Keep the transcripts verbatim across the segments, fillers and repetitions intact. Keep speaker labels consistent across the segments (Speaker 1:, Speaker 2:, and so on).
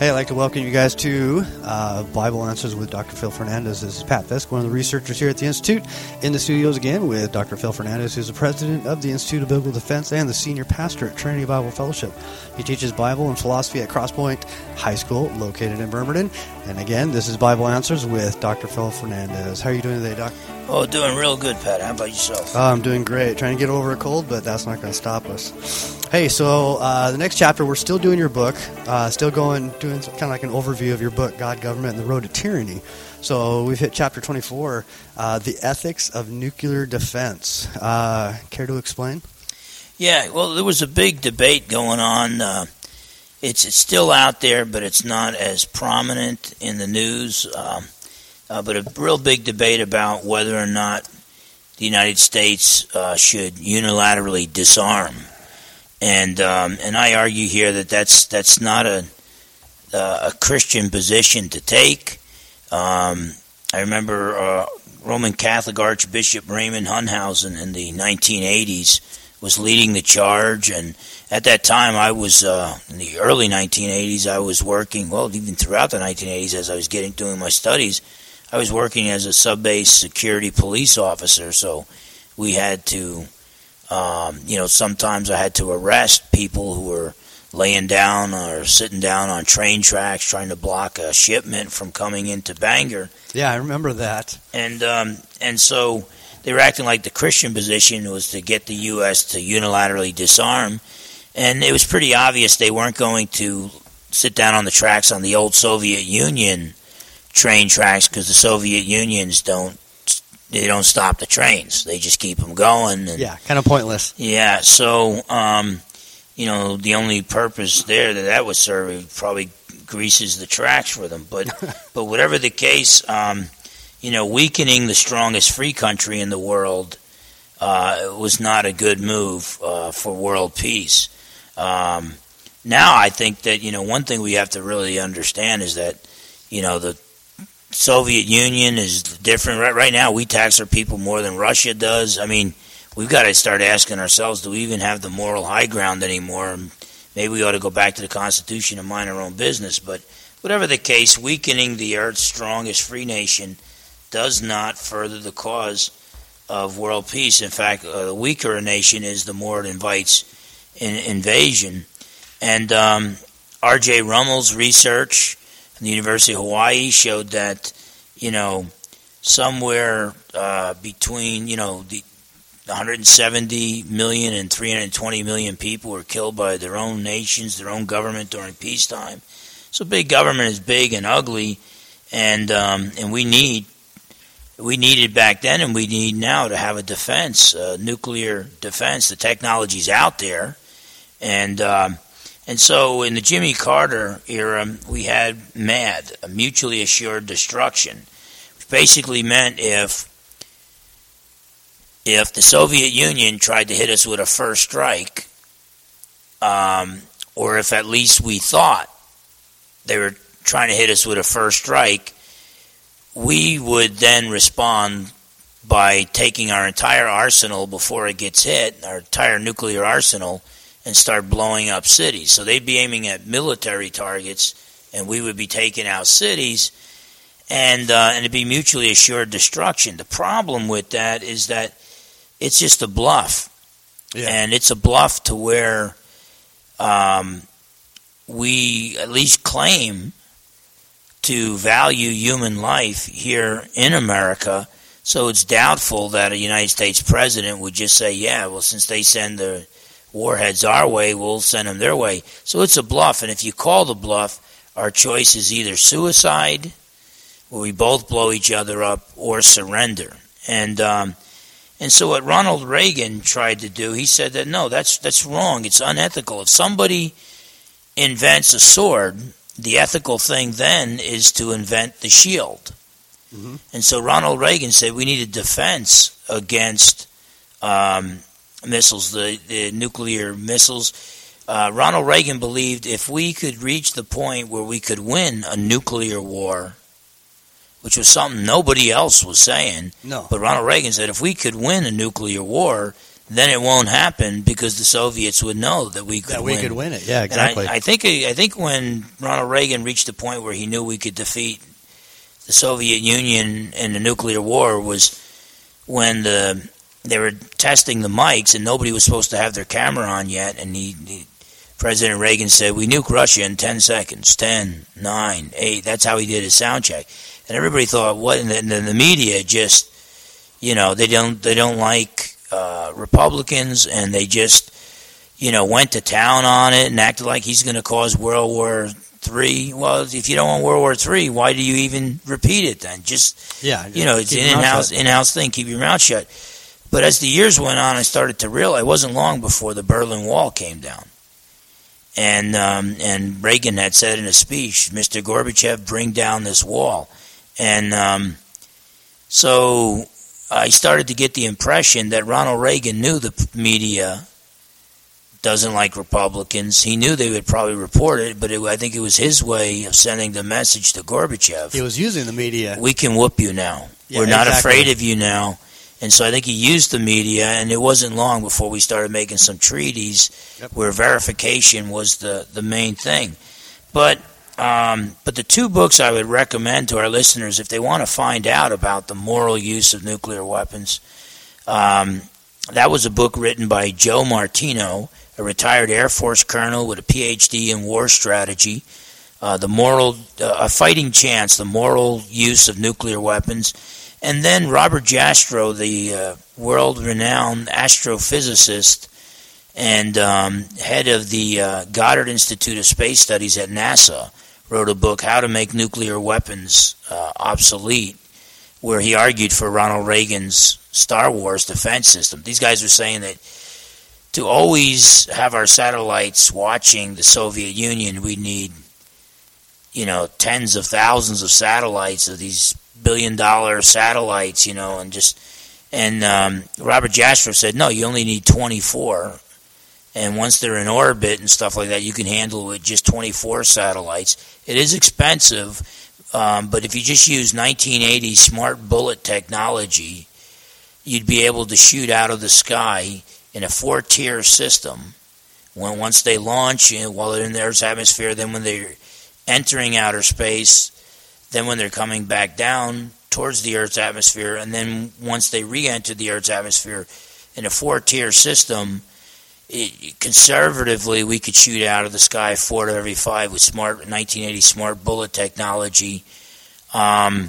Speaker 1: Hey, I'd like to welcome you guys to uh, Bible Answers with Doctor Phil Fernandez. This is Pat Fisk, one of the researchers here at the Institute, in the studios again with Doctor Phil Fernandez, who's the president of the Institute of Biblical Defense and the senior pastor at Trinity Bible Fellowship. He teaches Bible and philosophy at Crosspoint High School, located in Bremerton. And again, this is Bible Answers with Doctor Phil Fernandez. How are you doing today, Doc?
Speaker 2: Oh, doing real good, Pat. How about yourself?
Speaker 1: Oh, I'm doing great. Trying to get over a cold, but that's not going to stop us. Hey, so uh, the next chapter, we're still doing your book, uh, still going, doing kind of like an overview of your book, God, Government, and the Road to Tyranny. So we've hit chapter twenty-four, uh, The Ethics of Nuclear Defense. Uh, care to explain?
Speaker 2: Yeah, well, there was a big debate going on. Uh, it's, it's still out there, but it's not as prominent in the news. Um, uh, but a real big debate about whether or not the United States uh, should unilaterally disarm. And um, and I argue here that that's that's not a uh, a Christian position to take. Um, I remember uh, Roman Catholic Archbishop Raymond Hunhausen in the nineteen eighties was leading the charge, and at that time I was uh, in the early nineteen eighties. I was working well even throughout the nineteen eighties as I was getting doing my studies. I was working as a sub-base security police officer, so we had to. Um, you know, sometimes I had to arrest people who were laying down or sitting down on train tracks trying to block a shipment from coming into Bangor.
Speaker 1: Yeah, I remember that.
Speaker 2: And um, and so they were acting like the Christian position was to get the U S to unilaterally disarm. And it was pretty obvious they weren't going to sit down on the tracks on the old Soviet Union train tracks because the Soviet Unions don't They don't stop the trains. They just keep them going. And,
Speaker 1: yeah, kind of pointless.
Speaker 2: Yeah, so, um, you know, the only purpose there that that would serve it probably greases the tracks for them. But but whatever the case, um, you know, weakening the strongest free country in the world uh, was not a good move uh, for world peace. Um, now I think that, you know, one thing we have to really understand is that, you know, the Soviet Union is different. Right, right now, we tax our people more than Russia does. I mean, we've got to start asking ourselves, do we even have the moral high ground anymore? Maybe we ought to go back to the Constitution and mind our own business. But whatever the case, weakening the Earth's strongest free nation does not further the cause of world peace. In fact, uh, the weaker a nation is, the more it invites in, invasion. And um, R J Rummel's research the University of Hawaii showed that, you know, somewhere uh, between, you know, the one hundred seventy million and three hundred twenty million people were killed by their own nations, their own government during peacetime. So big government is big and ugly, and um, and we need we needed back then, and we need now to have a defense, uh, nuclear defense. The technology's out there, and um, And so in the Jimmy Carter era, we had MAD, a mutually assured destruction, which basically meant if if the Soviet Union tried to hit us with a first strike, um, or if at least we thought they were trying to hit us with a first strike, we would then respond by taking our entire arsenal before it gets hit, our entire nuclear arsenal, and start blowing up cities. So they'd be aiming at military targets, and we would be taking out cities, and uh, and it'd be mutually assured destruction. The problem with that is that it's just a bluff, yeah. And it's a bluff to where um, we at least claim to value human life here in America. So it's doubtful that a United States president would just say, "Yeah, well, since they send the warheads our way, we'll send them their way." So it's a bluff, and if you call the bluff, our choice is either suicide, where we both blow each other up, or surrender. And um, and so what Ronald Reagan tried to do, he said that no, that's that's wrong. It's unethical. If somebody invents a sword, the ethical thing then is to invent the shield. Mm-hmm. And so Ronald Reagan said we need a defense against Um, missiles, the, the nuclear missiles. Uh, Ronald Reagan believed if we could reach the point where we could win a nuclear war, which was something nobody else was saying,
Speaker 1: no.
Speaker 2: But Ronald Reagan said if we could win a nuclear war, then it won't happen because the Soviets would know that we could
Speaker 1: that we
Speaker 2: win.
Speaker 1: could win it. Yeah, exactly.
Speaker 2: And I, I think I think when Ronald Reagan reached the point where he knew we could defeat the Soviet Union in the nuclear war was when the they were testing the mics and nobody was supposed to have their camera on yet, and he, he President Reagan said, "We nuke Russia in ten seconds, ten, nine, eight." That's how he did his sound check, and everybody thought, "What?" And then the, the media just, you know, they don't they don't like. Uh, Republicans, and they just, you know, went to town on it and acted like he's going to cause World War Three. Well, if you don't want World War Three, why do you even repeat it then? Just,
Speaker 1: yeah,
Speaker 2: you know, it's an in-house in-house thing. Keep your mouth shut. But as the years went on, I started to realize it wasn't long before the Berlin Wall came down, and um, and Reagan had said in a speech, "Mister Gorbachev, bring down this wall," and um, so. I started to get the impression that Ronald Reagan knew the media doesn't like Republicans. He knew they would probably report it, but it, I think it was his way of sending the message to Gorbachev.
Speaker 1: He was using the media.
Speaker 2: We can whoop you now.
Speaker 1: Yeah,
Speaker 2: We're not
Speaker 1: exactly.
Speaker 2: afraid of you now. And so I think he used the media, and it wasn't long before we started making some treaties yep. where verification was the, the main thing. But... Um, but the two books I would recommend to our listeners, if they want to find out about the moral use of nuclear weapons, um, that was a book written by Joe Martino, a retired Air Force colonel with a P H D in war strategy, uh, the moral, uh, a fighting chance, the moral use of nuclear weapons, and then Robert Jastrow, the uh, world-renowned astrophysicist and um, head of the uh, Goddard Institute of Space Studies at NASA, wrote a book, How to Make Nuclear Weapons uh, Obsolete, where he argued for Ronald Reagan's Star Wars defense system. These guys were saying that to always have our satellites watching the Soviet Union, we need, you know, tens of thousands of satellites, of these billion-dollar satellites, you know, and just... And um, Robert Jastrow said, no, you only need twenty-four. And once they're in orbit and stuff like that, you can handle it with just twenty-four satellites. It is expensive, um, but if you just use nineteen eighties smart bullet technology, you'd be able to shoot out of the sky in a four-tier system. When once they launch, you know, while they're in the Earth's atmosphere, then when they're entering outer space, then when they're coming back down towards the Earth's atmosphere, and then once they re-enter the Earth's atmosphere in a four-tier system, it, conservatively, we could shoot out of the sky four to every five with smart nineteen eighty smart bullet technology. Um,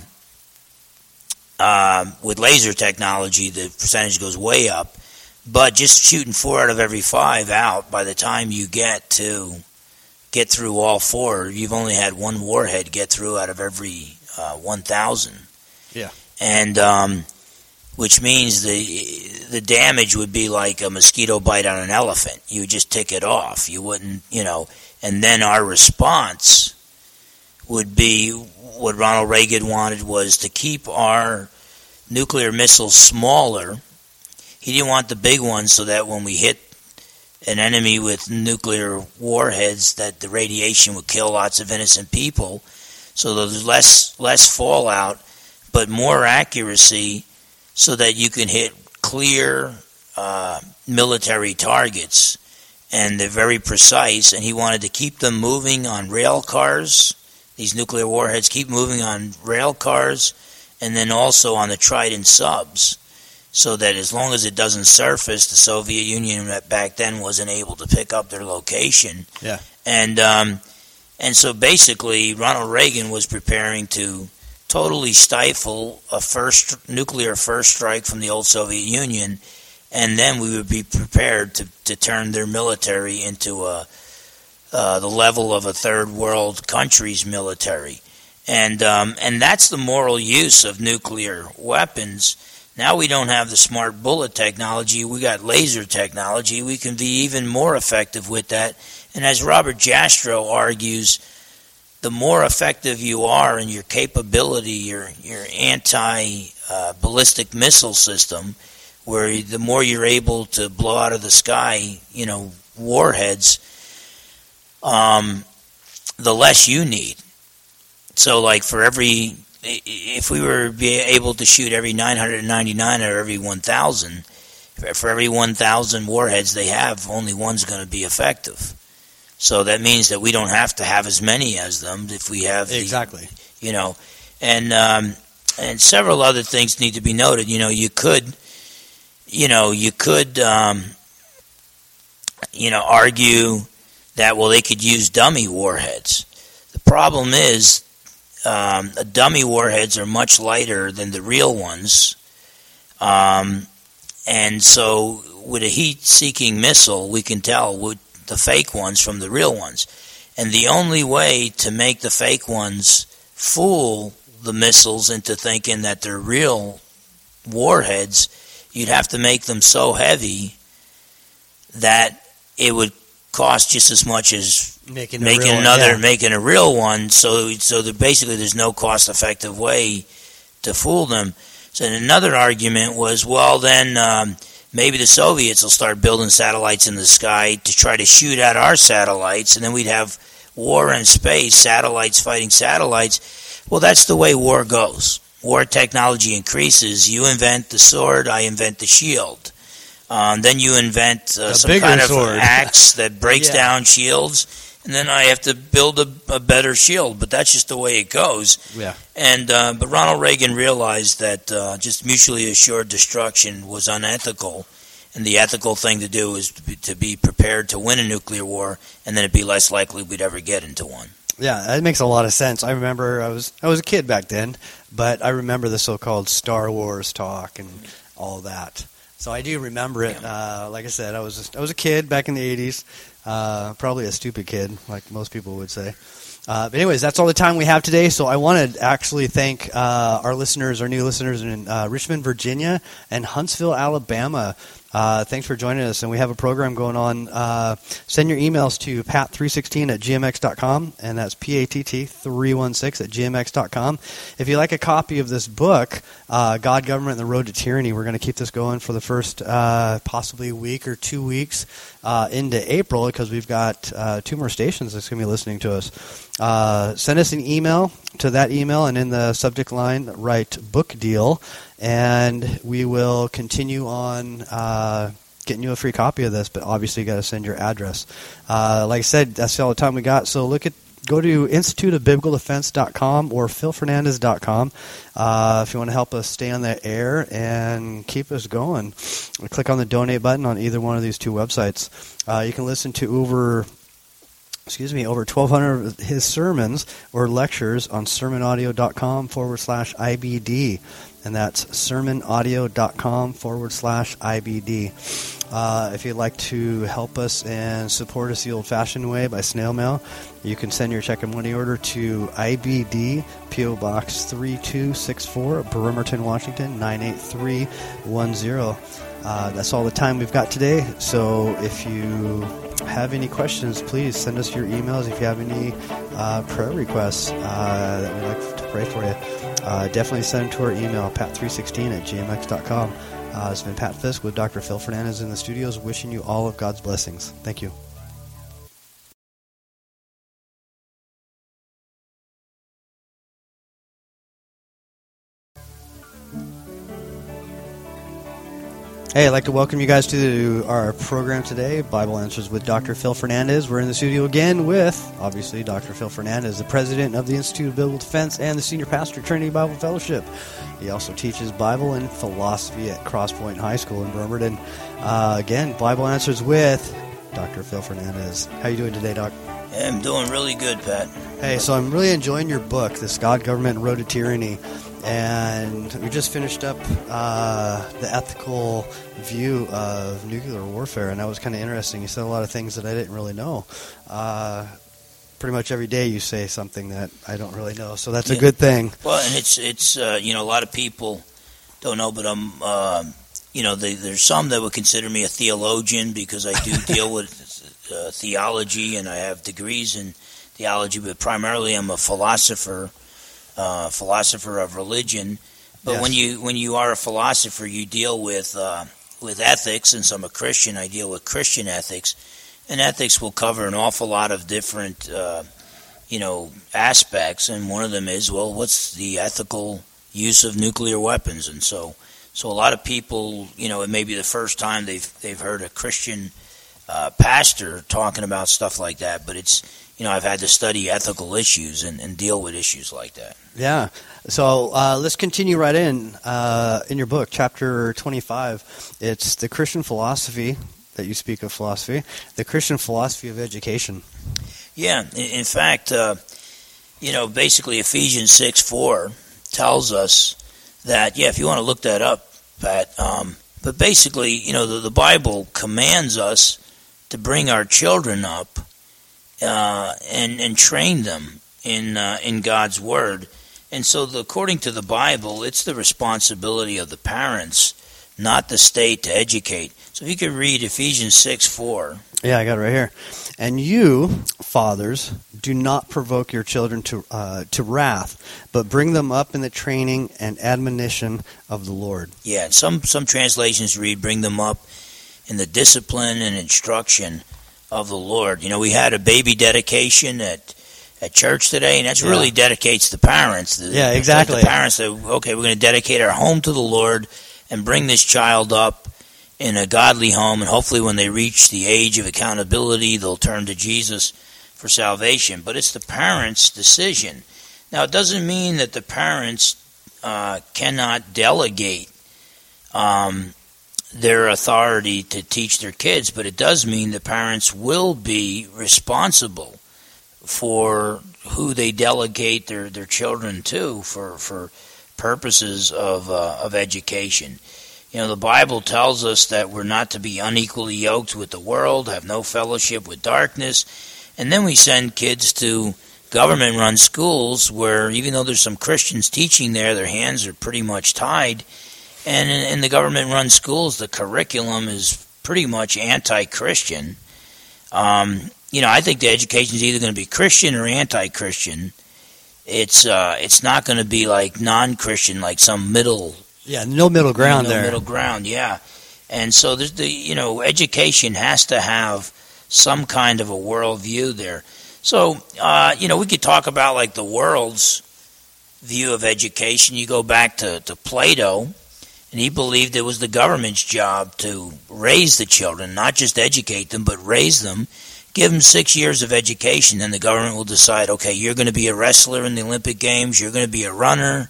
Speaker 2: uh, with laser technology, the percentage goes way up. But just shooting four out of every five out, by the time you get to get through all four, you've only had one warhead get through out of every uh, one thousand.
Speaker 1: Yeah.
Speaker 2: And um, which means the the damage would be like a mosquito bite on an elephant. You would just tick it off. You wouldn't, you know. And then our response would be what Ronald Reagan wanted was to keep our nuclear missiles smaller. He didn't want the big ones so that when we hit an enemy with nuclear warheads, that the radiation would kill lots of innocent people. So there's less less fallout, but more accuracy so that you can hit clear uh, military targets. And they're very precise. And he wanted to keep them moving on rail cars, these nuclear warheads, keep moving on rail cars, and then also on the Trident subs. So that as long as it doesn't surface, the Soviet Union back then wasn't able to pick up their location.
Speaker 1: Yeah.
Speaker 2: And um, and so basically, Ronald Reagan was preparing to totally stifle a first nuclear first strike from the old Soviet Union, and then we would be prepared to, to turn their military into a uh, the level of a third world country's military. And um, and that's the moral use of nuclear weapons. Now we don't have the smart bullet technology. We got laser technology. We can be even more effective with that. And as Robert Jastrow argues, the more effective you are in your capability, your your anti-ballistic uh, missile system, where the more you're able to blow out of the sky, you know, warheads, um, the less you need. So, like, for every... If we were be able to shoot every nine hundred ninety-nine or every one thousand, For every one thousand warheads they have, only one's going to be effective. So that means that we don't have to have as many as them if we have the,
Speaker 1: exactly.
Speaker 2: You know, and um, and several other things need to be noted. You know, you could, you know, you could, um, you know, argue that well they could use dummy warheads. The problem is, um, the dummy warheads are much lighter than the real ones. Um, and so with a heat-seeking missile, we can tell what the fake ones from the real ones. And the only way to make the fake ones fool the missiles into thinking that they're real warheads, you'd have to make them so heavy that it would cost just as much as
Speaker 1: making,
Speaker 2: making
Speaker 1: real,
Speaker 2: another,
Speaker 1: yeah.
Speaker 2: making a real one. So, so that basically there's no cost-effective way to fool them. So another argument was, well, then um, maybe the Soviets will start building satellites in the sky to try to shoot at our satellites, and then we'd have war in space, satellites fighting satellites. Well, that's the way war goes. War technology increases. You invent the sword, I invent the shield. Um, then you invent uh, some kind of
Speaker 1: sword.
Speaker 2: axe that breaks
Speaker 1: yeah.
Speaker 2: down shields, and then I have to build a, a better shield. But that's just the way it goes.
Speaker 1: Yeah.
Speaker 2: And uh, but Ronald Reagan realized that uh, just mutually assured destruction was unethical, and the ethical thing to do is to be, to be prepared to win a nuclear war, and then it'd be less likely we'd ever get into one.
Speaker 1: Yeah, that makes a lot of sense. I remember I was I was a kid back then, but I remember the so-called Star Wars talk and all that. So I do remember it. Uh, like I said, I was I was a kid back in the eighties, uh, probably a stupid kid, like most people would say. Uh, but anyways, that's all the time we have today. So I want to actually thank uh, our listeners, our new listeners in uh, Richmond, Virginia, and Huntsville, Alabama. Uh, thanks for joining us, and we have a program going on. Uh, send your emails to pat three sixteen at g m x dot com, and that's P A T T three one six at g m x dot com. If you like a copy of this book, uh, God, Government, and the Road to Tyranny, we're going to keep this going for the first uh, possibly week or two weeks uh, into April, because we've got uh, two more stations that's going to be listening to us. Uh, send us an email to that email, and in the subject line, write book deal, and we will continue on uh, getting you a free copy of this, but obviously you got to send your address. Uh, like I said, that's all the time we got, so look at go to institute of biblical defense dot com or phil fernandez dot com uh, if you want to help us stay on the air and keep us going. Click on the donate button on either one of these two websites. Uh, you can listen to over excuse me, over twelve hundred of his sermons or lectures on sermonaudio.com forward slash IBD. And that's sermonaudio.com forward slash IBD. Uh, if you'd like to help us and support us the old-fashioned way by snail mail, you can send your check and money order to I B D, P O Box three two six four, Bremerton, Washington, nine eight three one zero. Uh, that's all the time we've got today. So if you have any questions, please send us your emails. If you have any uh, prayer requests uh, that we'd like to pray for you, uh, definitely send them to our email, pat three sixteen at g m x dot com. Uh, it's been Pat Fisk with Doctor Phil Fernandez in the studios, wishing you all of God's blessings. Thank you. Hey, I'd like to welcome you guys to our program today, Bible Answers with Doctor Phil Fernandez. We're in the studio again with, obviously, Doctor Phil Fernandez, the president of the Institute of Biblical Defense and the senior pastor at Trinity Bible Fellowship. He also teaches Bible and philosophy at Crosspoint High School in Bremerton. Uh, again, Bible Answers with Doctor Phil Fernandez. How are you doing today, Doc?
Speaker 2: Yeah, I'm doing really good, Pat.
Speaker 1: Hey, so I'm really enjoying your book, this God, Government, and Road to Tyranny. And we just finished up uh, the ethical view of nuclear warfare, and that was kind of interesting. You said a lot of things that I didn't really know. Uh, pretty much every day you say something that I don't really know, so that's yeah. a good thing.
Speaker 2: Well, and it's, it's uh, you know, a lot of people don't know, but I'm, uh, you know, they, there's some that would consider me a theologian because I do deal with uh, theology, and I have degrees in theology, but primarily I'm a philosopher. Uh, philosopher of religion, but
Speaker 1: yes.
Speaker 2: when you when you are a philosopher, you deal with uh, with ethics, and so I'm a Christian. I deal with Christian ethics, and ethics will cover an awful lot of different, uh, you know, aspects. And one of them is, well, what's the ethical use of nuclear weapons? And so So a lot of people, you know, it may be the first time they've they've heard a Christian uh, pastor talking about stuff like that. But it's, you know, I've had to study ethical issues and, and deal with issues like that.
Speaker 1: Yeah. So uh, let's continue right in. Uh, in your book, chapter twenty-five, it's the Christian philosophy that you speak of philosophy, the Christian philosophy of education.
Speaker 2: Yeah. In, in fact, uh, you know, basically Ephesians six four tells us that, yeah, if you want to look that up, Pat, um, but basically, you know, the, the Bible commands us to bring our children up uh, and, and train them in uh, in God's Word. And so, the, according to the Bible, it's the responsibility of the parents, not the state, to educate. So if you could read Ephesians six four.
Speaker 1: Yeah, I got it right here. And you, fathers, do not provoke your children to uh, to wrath, but bring them up in the training and admonition of the Lord.
Speaker 2: Yeah, some some translations read, bring them up in the discipline and instruction of the Lord. You know, we had a baby dedication at at church today, and that yeah. really dedicates the parents. The,
Speaker 1: yeah, exactly.
Speaker 2: The parents that, okay, we're going to dedicate our home to the Lord and bring this child up in a godly home, and hopefully when they reach the age of accountability, they'll turn to Jesus for salvation. But it's the parents' decision. Now, it doesn't mean that the parents uh, cannot delegate um, their authority to teach their kids, but it does mean the parents will be responsible for who they delegate their, their children to for, for purposes of uh, of education. You know, the Bible tells us that we're not to be unequally yoked with the world, have no fellowship with darkness, and then we send kids to government-run schools where, even though there's some Christians teaching there, their hands are pretty much tied. And in, in the government-run schools, the curriculum is pretty much anti-Christian. Um, you know, I think the education is either going to be Christian or anti-Christian. It's uh, it's not going to be like non-Christian, like some middle.
Speaker 1: Yeah, no middle ground
Speaker 2: no
Speaker 1: there.
Speaker 2: No middle ground, yeah. And so there's the you know, education has to have some kind of a worldview there. So uh, you know, we could talk about like the world's view of education. You go back to, to Plato, and he believed it was the government's job to raise the children, not just educate them, but raise them. Give them six years of education, and the government will decide, okay, you're going to be a wrestler in the Olympic Games, you're going to be a runner,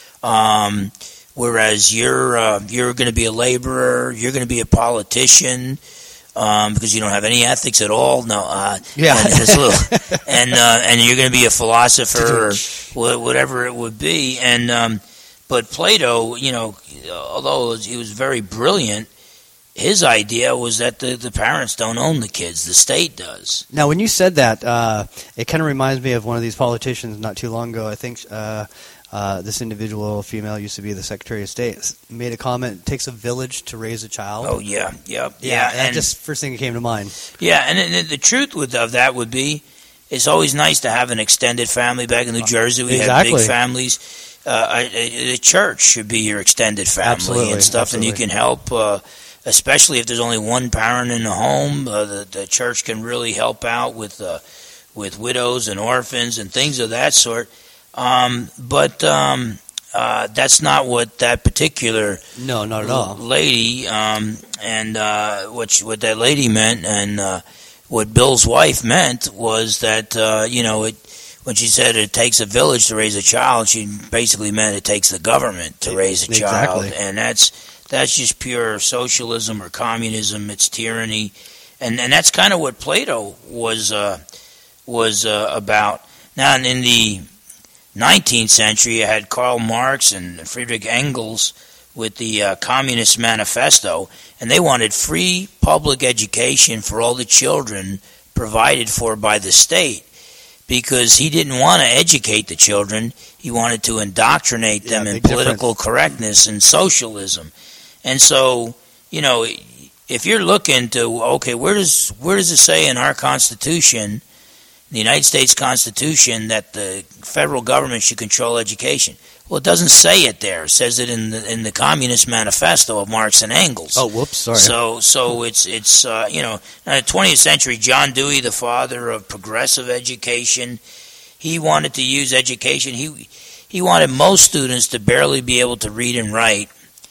Speaker 2: um, whereas you're uh, you're going to be a laborer, you're going to be a politician, um, because you don't have any ethics at all. No, uh,
Speaker 1: yeah,
Speaker 2: and, and, little, and, uh, and you're going to be a philosopher or whatever it would be. And um, but Plato, you know, although he was very brilliant, his idea was that the, the parents don't own the kids, the state does.
Speaker 1: Now, when you said that, uh, it kind of reminds me of one of these politicians not too long ago. I think uh, uh, this individual, female, used to be the Secretary of State, made a comment, it takes a village to raise a child.
Speaker 2: Oh, yeah, yeah,
Speaker 1: yeah.
Speaker 2: yeah.
Speaker 1: And, and just first thing that came to mind.
Speaker 2: Yeah, and, and the truth with, of that would be, it's always nice to have an extended family. Back in New Jersey, we
Speaker 1: exactly.
Speaker 2: had big families. Uh, the church should be your extended family
Speaker 1: absolutely,
Speaker 2: and stuff,
Speaker 1: absolutely.
Speaker 2: And you can help... Uh, especially if there's only one parent in the home, uh, the, the church can really help out with uh, with widows and orphans and things of that sort. Um, but um, uh, that's not what that particular
Speaker 1: no, not at all.
Speaker 2: lady um, and uh, what she, what that lady meant, and uh, what Bill's wife meant was that uh, you know it. When she said it takes a village to raise a child, she basically meant it takes the government to raise a
Speaker 1: exactly.
Speaker 2: child, and that's. That's just pure socialism or communism. It's tyranny, and and that's kind of what Plato was uh, was uh, about. Now, in the nineteenth century, you had Karl Marx and Friedrich Engels with the uh, Communist Manifesto, and they wanted free public education for all the children provided for by the state, because he didn't want to educate the children. He wanted to indoctrinate them
Speaker 1: yeah,
Speaker 2: in political
Speaker 1: difference.
Speaker 2: correctness and socialism. And so, you know, if you're looking to, okay, where does where does it say in our Constitution, the United States Constitution, that the federal government should control education? Well, it doesn't say it there. It says it in the in the Communist Manifesto of Marx and Engels.
Speaker 1: Oh, whoops, sorry.
Speaker 2: So, so it's it's uh, you know, in the twentieth century, John Dewey, the father of progressive education, he wanted to use education. He he wanted most students to barely be able to read and write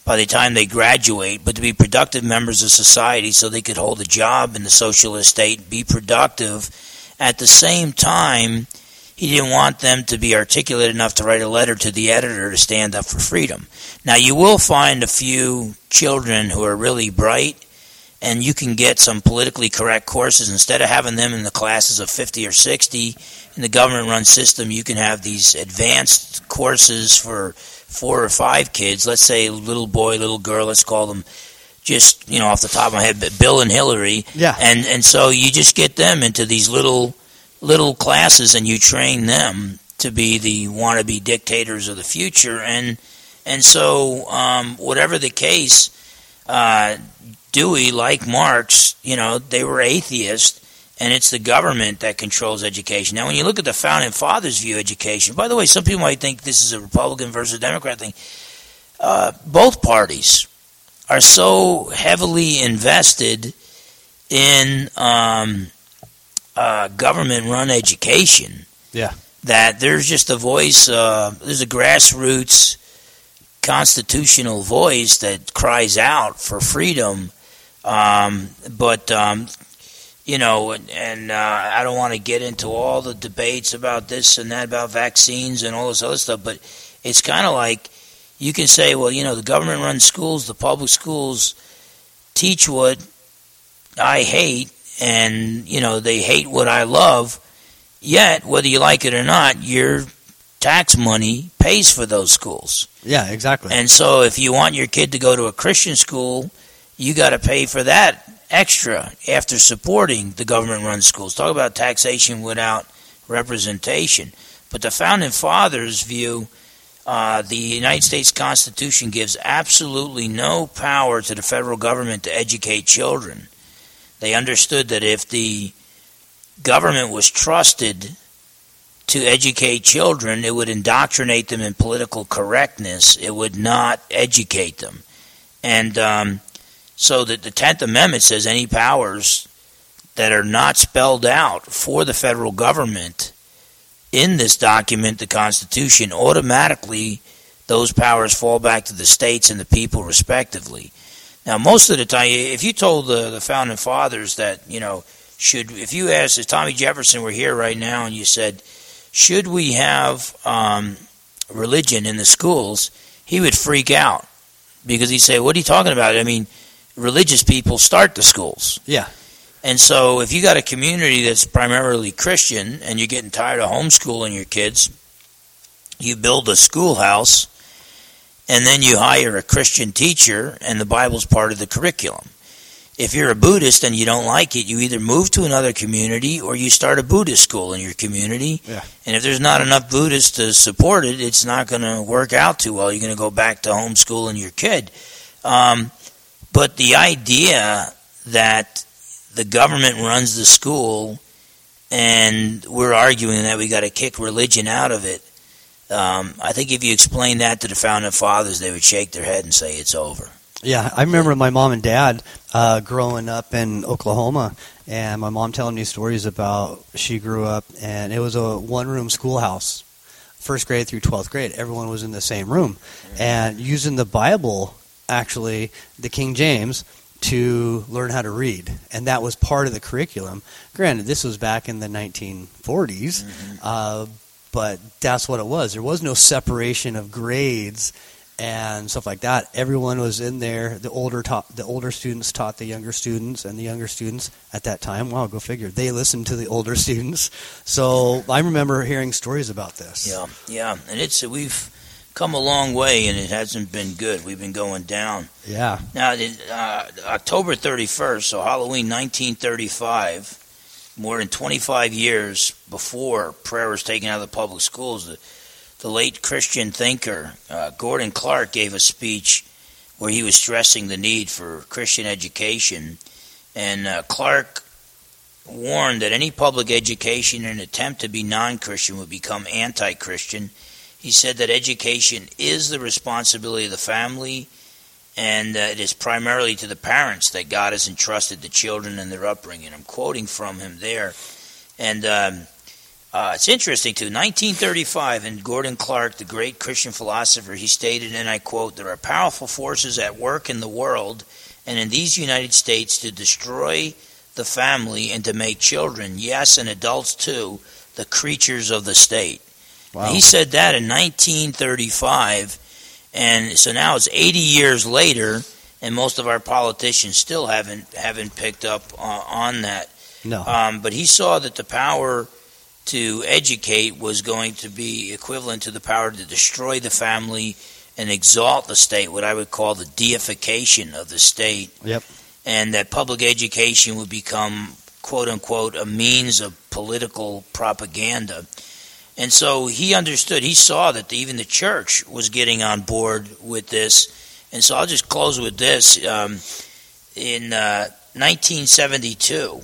Speaker 2: by the time they graduate, but to be productive members of society so they could hold a job in the socialist state, be productive. At the same time, he didn't want them to be articulate enough to write a letter to the editor to stand up for freedom. Now, you will find a few children who are really bright, and you can get some politically correct courses. Instead of having them in the classes of fifty or sixty in the government-run system, you can have these advanced courses for four or five kids. Let's say little boy, little girl, let's call them just, you know, off the top of my head, Bill and Hillary.
Speaker 1: Yeah.
Speaker 2: And, and so you just get them into these little... little classes, and you train them to be the wannabe dictators of the future. And and so um, whatever the case, uh, Dewey, like Marx, you know, they were atheists, and it's the government that controls education. Now, when you look at the Founding Fathers' view of education, by the way, some people might think this is a Republican versus Democrat thing. Uh, both parties are so heavily invested in... Um, Uh, government-run education,
Speaker 1: yeah,
Speaker 2: that there's just a voice, uh, there's a grassroots constitutional voice that cries out for freedom. Um, but, um, you know, and, and uh, I don't want to get into all the debates about this and that, about vaccines and all this other stuff, but it's kind of like you can say, well, you know, the government-run schools, the public schools teach what I hate, and, you know, they hate what I love, yet, whether you like it or not, your tax money pays for those schools.
Speaker 1: Yeah, exactly.
Speaker 2: And so if you want your kid to go to a Christian school, you got to pay for that extra after supporting the government-run schools. Talk about taxation without representation. But the Founding Fathers view, uh, the United States Constitution gives absolutely no power to the federal government to educate children. They understood that if the government was trusted to educate children, it would indoctrinate them in political correctness. It would not educate them. And um, so that the tenth Amendment says any powers that are not spelled out for the federal government in this document, the Constitution, automatically those powers fall back to the states and the people respectively. Now, most of the time, if you told the, the Founding Fathers that, you know, should, if you asked, if Tommy Jefferson were here right now and you said, should we have um, religion in the schools, he would freak out because he'd say, what are you talking about? I mean, religious people start the schools.
Speaker 1: Yeah.
Speaker 2: And so if you got a community that's primarily Christian and you're getting tired of homeschooling your kids, you build a schoolhouse, and then you hire a Christian teacher, and the Bible's part of the curriculum. If you're a Buddhist and you don't like it, you either move to another community or you start a Buddhist school in your community.
Speaker 1: Yeah.
Speaker 2: And if there's not enough Buddhists to support it, it's not going to work out too well. You're going to go back to homeschooling your kid. Um, but the idea that the government runs the school and we're arguing that we got to kick religion out of it, Um, I think if you explain that to the Founding Fathers, they would shake their head and say it's over.
Speaker 1: Yeah, I remember my mom and dad uh, growing up in Oklahoma, and my mom telling me stories about she grew up, and it was a one-room schoolhouse, first grade through twelfth grade. Everyone was in the same room, and using the Bible, actually, the King James, to learn how to read, and that was part of the curriculum. Granted, this was back in the nineteen forties, mm-hmm. uh, but that's what it was. There was no separation of grades and stuff like that. Everyone was in there. The older taught, the older students taught the younger students, and the younger students at that time, wow, go figure, they listened to the older students. So I remember hearing stories about this.
Speaker 2: Yeah, yeah, and it's we've come a long way, and it hasn't been good. We've been going down.
Speaker 1: Yeah.
Speaker 2: Now, uh, October thirty-first, so Halloween nineteen thirty-five, more than twenty-five years before prayer was taken out of the public schools, the, the late Christian thinker uh, Gordon Clark gave a speech where he was stressing the need for Christian education. And uh, Clark warned that any public education in an attempt to be non-Christian would become anti-Christian. He said that education is the responsibility of the family, and uh, it is primarily to the parents that God has entrusted the children and their upbringing. I'm quoting from him there. And um, Uh, it's interesting, too. nineteen thirty-five, and Gordon Clark, the great Christian philosopher, he stated, and I quote, "There are powerful forces at work in the world and in these United States to destroy the family and to make children, yes, and adults too, the creatures of the state."
Speaker 1: Wow.
Speaker 2: He said that in nineteen thirty-five, and so now it's eighty years later, and most of our politicians still haven't haven't picked up uh, on that.
Speaker 1: No.
Speaker 2: Um, but he saw that the power to educate was going to be equivalent to the power to destroy the family and exalt the state, what I would call the deification of the state.
Speaker 1: Yep.
Speaker 2: And that public education would become, quote-unquote, a means of political propaganda. And so he understood, he saw that even the church was getting on board with this. And so I'll just close with this. Um, in uh, nineteen seventy-two,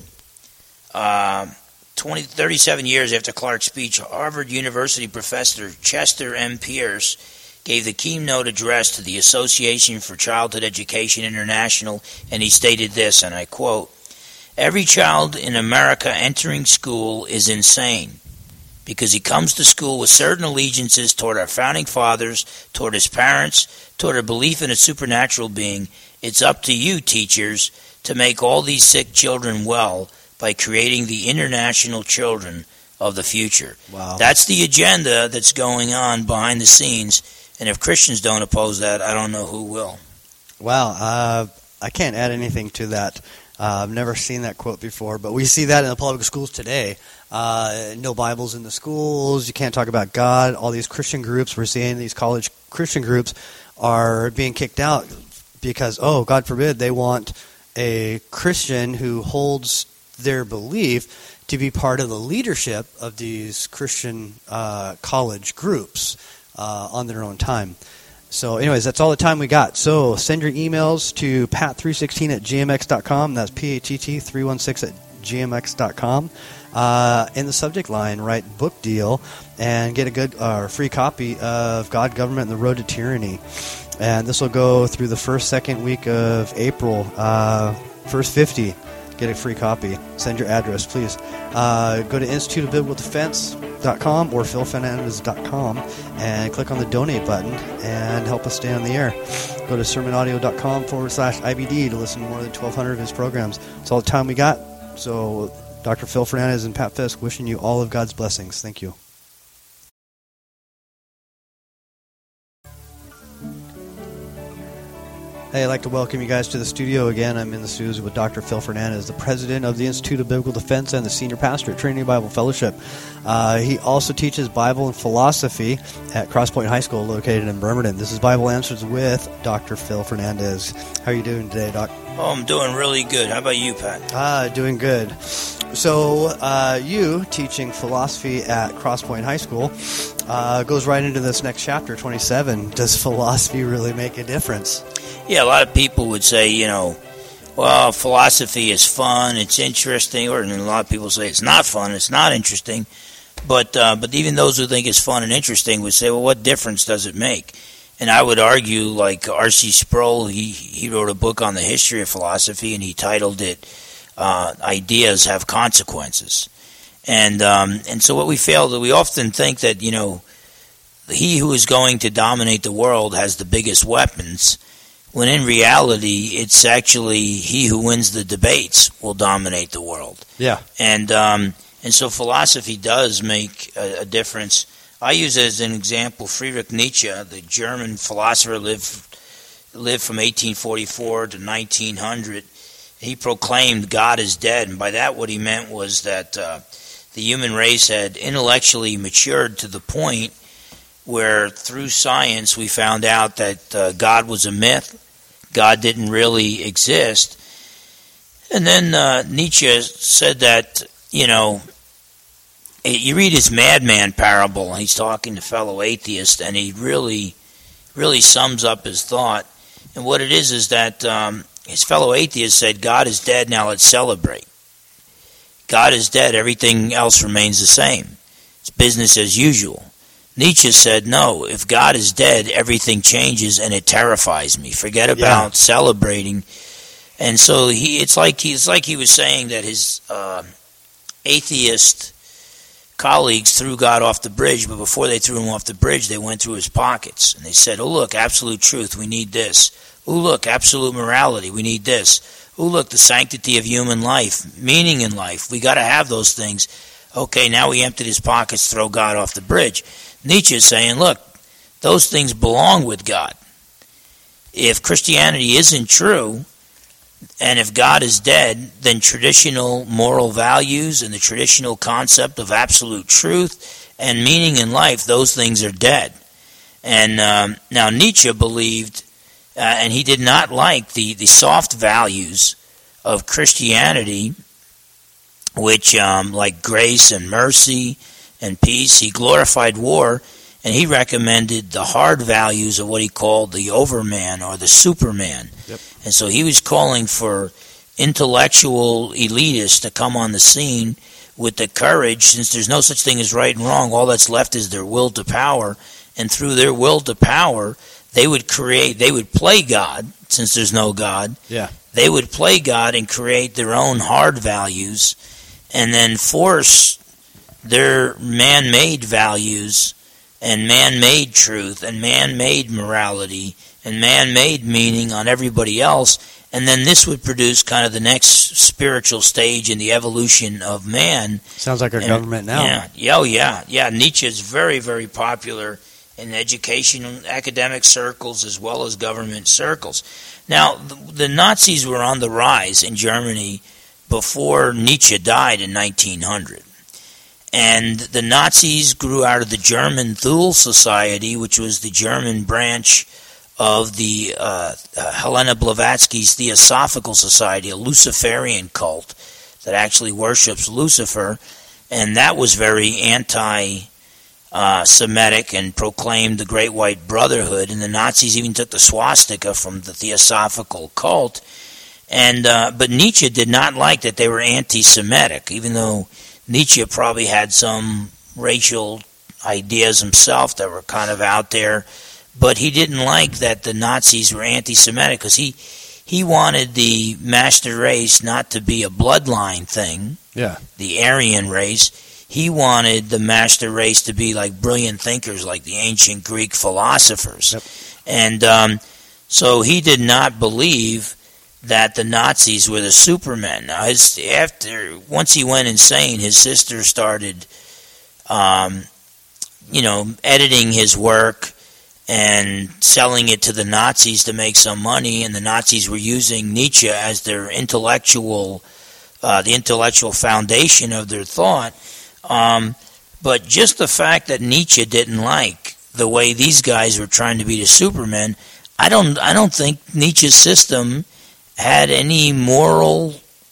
Speaker 2: uh, twenty, thirty-seven years after Clark's speech, Harvard University professor Chester M. Pierce gave the keynote address to the Association for Childhood Education International, and he stated this, and I quote, "Every child in America entering school is insane because he comes to school with certain allegiances toward our founding fathers, toward his parents, toward a belief in a supernatural being. It's up to you, teachers, to make all these sick children well by creating the international children of the future."
Speaker 1: Wow.
Speaker 2: That's the agenda that's going on behind the scenes, and if Christians don't oppose that, I don't know who will.
Speaker 1: Wow. Uh, I can't add anything to that. Uh, I've never seen that quote before, but we see that in the public schools today. Uh, no Bibles in the schools. You can't talk about God. All these Christian groups, we're seeing these college Christian groups are being kicked out because, oh, God forbid, they want a Christian who holds their belief to be part of the leadership of these Christian uh, college groups uh, on their own time. So anyways, that's all the time we got. So send your emails to pat three sixteen at g m x dot com. That's P A T T three one six at g m x dot com. Uh, in the subject line, write book deal and get a good uh, free copy of God, Government, and the Road to Tyranny. And this will go through the first, second week of April. Uh, first fifty, get a free copy. Send your address, please. Uh, go to institute of biblical defense dot com or phil fernandez dot com and click on the donate button and help us stay on the air. Go to sermon audio dot com forward slash I B D to listen to more than twelve hundred of his programs. That's all the time we got. So Doctor Phil Fernandez and Pat Fisk wishing you all of God's blessings. Thank you. Hey, I'd like to welcome you guys to the studio again. I'm in the studio with Doctor Phil Fernandez, the president of the Institute of Biblical Defense and the senior pastor at Trinity Bible Fellowship. Uh, he also teaches Bible and philosophy at Crosspoint High School located in Bremerton. This is Bible Answers with Doctor Phil Fernandez. How are you doing today, Doc?
Speaker 2: Oh, I'm doing really good. How about you, Pat?
Speaker 1: Ah, doing good. So uh, you teaching philosophy at Crosspoint High School uh, goes right into this next chapter, twenty-seven. Does philosophy really make a difference?
Speaker 2: Yeah, a lot of people would say, you know, well, philosophy is fun, it's interesting, or and a lot of people say it's not fun, it's not interesting. But uh, but even those who think it's fun and interesting would say, well, what difference does it make? And I would argue, like R C Sproul, he, he wrote a book on the history of philosophy, and he titled it uh, Ideas Have Consequences. And um, and so what we fail to, we often think that, you know, he who is going to dominate the world has the biggest weapons, when in reality, it's actually he who wins the debates will dominate the world.
Speaker 1: Yeah. And
Speaker 2: um, and so philosophy does make a, a difference. I use as an example Friedrich Nietzsche, the German philosopher, lived lived from eighteen forty-four to nineteen hundred. He proclaimed God is dead, and by that what he meant was that uh, the human race had intellectually matured to the point where through science we found out that uh, God was a myth, God didn't really exist. And then uh, Nietzsche said that, you know, you read his madman parable, and he's talking to fellow atheists, and he really, really sums up his thought. And what it is is that um, his fellow atheist said, God is dead, now let's celebrate. God is dead, everything else remains the same. It's business as usual. Nietzsche said, no, if God is dead, everything changes, and it terrifies me. Forget about yeah. celebrating. And so he, it's like he, it's like he was saying that his uh, atheist colleagues threw God off the bridge, but before they threw him off the bridge, they went through his pockets, and they said, oh, look, absolute truth, we need this. Oh, look, absolute morality, we need this. Oh, look, the sanctity of human life, meaning in life, we got to have those things. Okay, now we emptied his pockets, throw God off the bridge. Nietzsche is saying, look, those things belong with God. If Christianity isn't true, and if God is dead, then traditional moral values and the traditional concept of absolute truth and meaning in life, those things are dead. And um, now Nietzsche believed, uh, and he did not like the, the soft values of Christianity, which um, like grace and mercy and peace. He glorified war, and he recommended the hard values of what he called the overman or the superman. Yep. And so he was calling for intellectual elitists to come on the scene with the courage, since there's no such thing as right and wrong, all that's left is their will to power, and through their will to power, they would create, they would play God, since there's no God.
Speaker 1: Yeah.
Speaker 2: They would play God and create their own hard values, and then force their man-made values and man-made truth and man-made morality and man-made meaning on everybody else, and then this would produce kind of the next spiritual stage in the evolution of man.
Speaker 1: Sounds like our
Speaker 2: and,
Speaker 1: government now.
Speaker 2: Yeah, yeah, oh yeah, yeah. Nietzsche is very, very popular in education and academic circles as well as government circles. Now, the, the Nazis were on the rise in Germany before Nietzsche died in nineteen hundred. And the Nazis grew out of the German Thule Society, which was the German branch of the uh, uh, Helena Blavatsky's Theosophical Society, a Luciferian cult that actually worships Lucifer, and that was very anti-Semitic uh, and proclaimed the Great White Brotherhood, and the Nazis even took the swastika from the Theosophical cult, and uh, but Nietzsche did not like that they were anti-Semitic, even though Nietzsche probably had some racial ideas himself that were kind of out there, but he didn't like that the Nazis were anti-Semitic because he he wanted the master race not to be a bloodline thing,
Speaker 1: yeah,
Speaker 2: the Aryan race. He wanted the master race to be like brilliant thinkers like the ancient Greek philosophers.
Speaker 1: Yep.
Speaker 2: And um, so he did not believe that the Nazis were the supermen. Now, his, after once he went insane, his sister started, um, you know, editing his work and selling it to the Nazis to make some money. And the Nazis were using Nietzsche as their intellectual, uh, the intellectual foundation of their thought. Um, but just the fact that Nietzsche didn't like the way these guys were trying to be the supermen, I don't, I don't think Nietzsche's system had any moral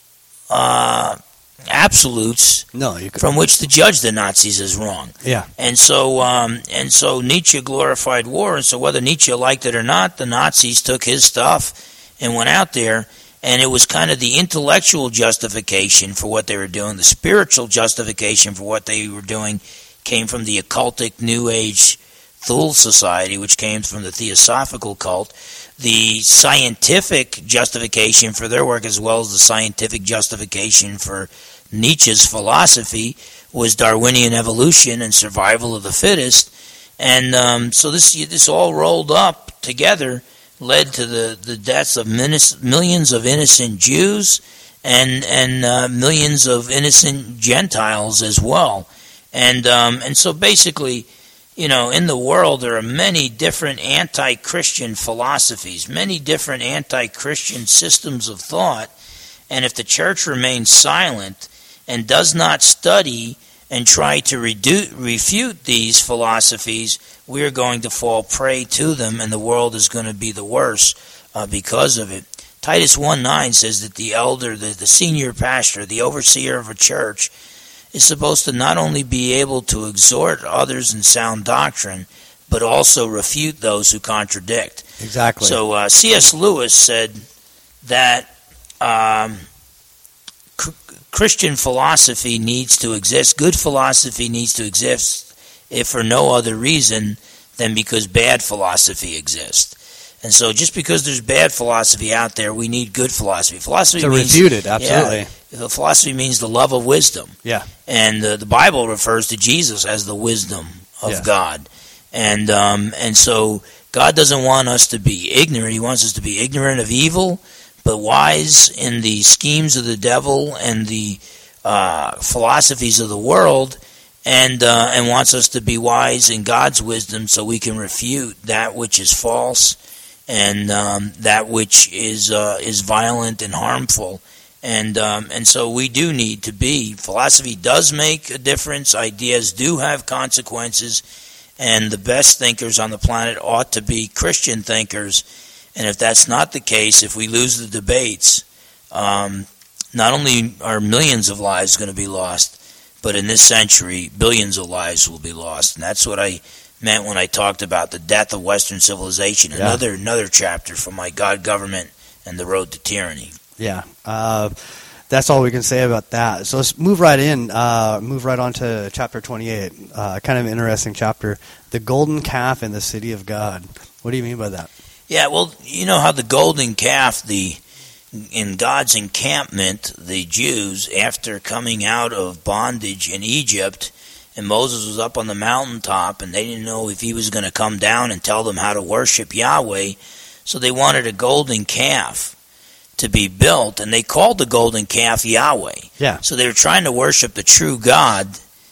Speaker 2: uh, absolutes
Speaker 1: no, you could...
Speaker 2: from which to judge the Nazis as wrong.
Speaker 1: Yeah,
Speaker 2: and so um, and so Nietzsche glorified war, and so whether Nietzsche liked it or not, the Nazis took his stuff and went out there, and it was kind of the intellectual justification for what they were doing. The spiritual justification for what they were doing came from the occultic New Age Thule Society, which came from the Theosophical cult. The scientific justification for their work, as well as the scientific justification for Nietzsche's philosophy, was Darwinian evolution and survival of the fittest. And um, so this this all rolled up together led to the, the deaths of millions of innocent Jews and and uh, millions of innocent Gentiles as well. And um, and so basically, you know, in the world there are many different anti-Christian philosophies, many different anti-Christian systems of thought, and if the church remains silent and does not study and try to redu- refute these philosophies, we are going to fall prey to them, and the world is going to be the worse uh, because of it. Titus one nine says that the elder, the, the senior pastor, the overseer of a church, is supposed to not only be able to exhort others in sound doctrine, but also refute those who contradict.
Speaker 1: Exactly.
Speaker 2: So uh, C S Lewis said that um, cr- Christian philosophy needs to exist. Good philosophy needs to exist, if for no other reason than because bad philosophy exists. And so just because there's bad philosophy out there, we need good philosophy. Philosophy
Speaker 1: to
Speaker 2: means,
Speaker 1: refute it, absolutely.
Speaker 2: Yeah, The philosophy means the love of wisdom.
Speaker 1: Yeah.
Speaker 2: And uh, the Bible refers to Jesus as the wisdom of
Speaker 1: yeah.
Speaker 2: God. And um, and so God doesn't want us to be ignorant. He wants us to be ignorant of evil, but wise in the schemes of the devil and the uh, philosophies of the world, and uh, and wants us to be wise in God's wisdom so we can refute that which is false and um, that which is uh, is violent and harmful. And um, and so we do need to be. Philosophy does make a difference. Ideas do have consequences. And the best thinkers on the planet ought to be Christian thinkers. And if that's not the case, if we lose the debates, um, not only are millions of lives going to be lost, but in this century, billions of lives will be lost. And that's what I meant when I talked about the death of Western civilization.
Speaker 1: Yeah.
Speaker 2: Another another chapter from my God, Government, and the Road to Tyranny.
Speaker 1: Yeah. Uh, that's all we can say about that. So let's move right in, uh, move right on to chapter twenty-eight. Uh, kind of an interesting chapter. The golden calf in the city of God. What do you mean by that?
Speaker 2: Yeah, well, you know how the golden calf, the in God's encampment, the Jews, after coming out of bondage in Egypt, and Moses was up on the mountaintop, and they didn't know if he was going to come down and tell them how to worship Yahweh, so they wanted a golden calf to be built, and they called the golden calf Yahweh.
Speaker 1: Yeah.
Speaker 2: So they were trying to worship the true God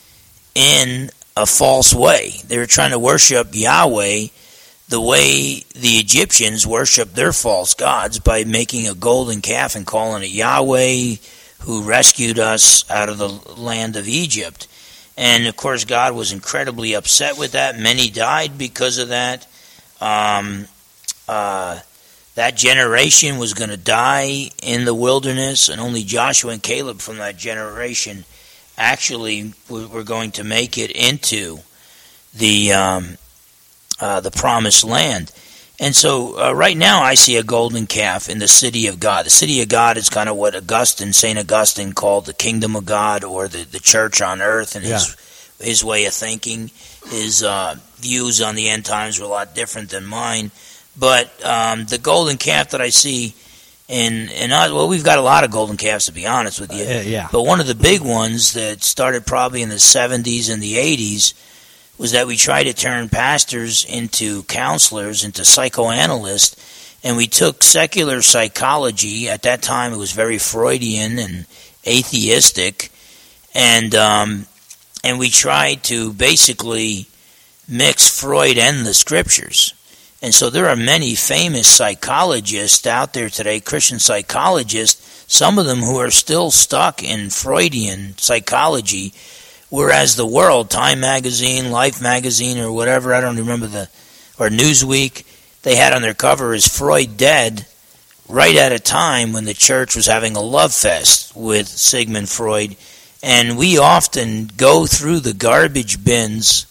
Speaker 2: in a false way. They were trying to worship Yahweh the way the Egyptians worshiped their false gods, by making a golden calf and calling it Yahweh, who rescued us out of the land of Egypt. And, of course, God was incredibly upset with that. Many died because of that. Um, uh, that generation was going to die in the wilderness, and only Joshua and Caleb from that generation actually were going to make it into the um, uh, the promised land. And so uh, right now I see a golden calf in the city of God. The city of God is kind of what Augustine, Saint Augustine called the kingdom of God, or the, the church on earth, and yeah. his his way of thinking. His uh, views on the end times were a lot different than mine. But um, the golden calf that I see in, in us, well, we've got a lot of golden calves, to be honest with you.
Speaker 1: Uh, yeah.
Speaker 2: But one of the big ones that started probably in the seventies and the eighties was that we tried to turn pastors into counselors, into psychoanalysts, and we took secular psychology. At that time, it was very Freudian and atheistic, and um, and we tried to basically mix Freud and the scriptures. And so there are many famous psychologists out there today, Christian psychologists, some of them who are still stuck in Freudian psychology, whereas the world, Time Magazine, Life Magazine, or whatever, I don't remember the, or Newsweek, they had on their cover is Freud dead, right at a time when the church was having a love fest with Sigmund Freud. And we often go through the garbage bins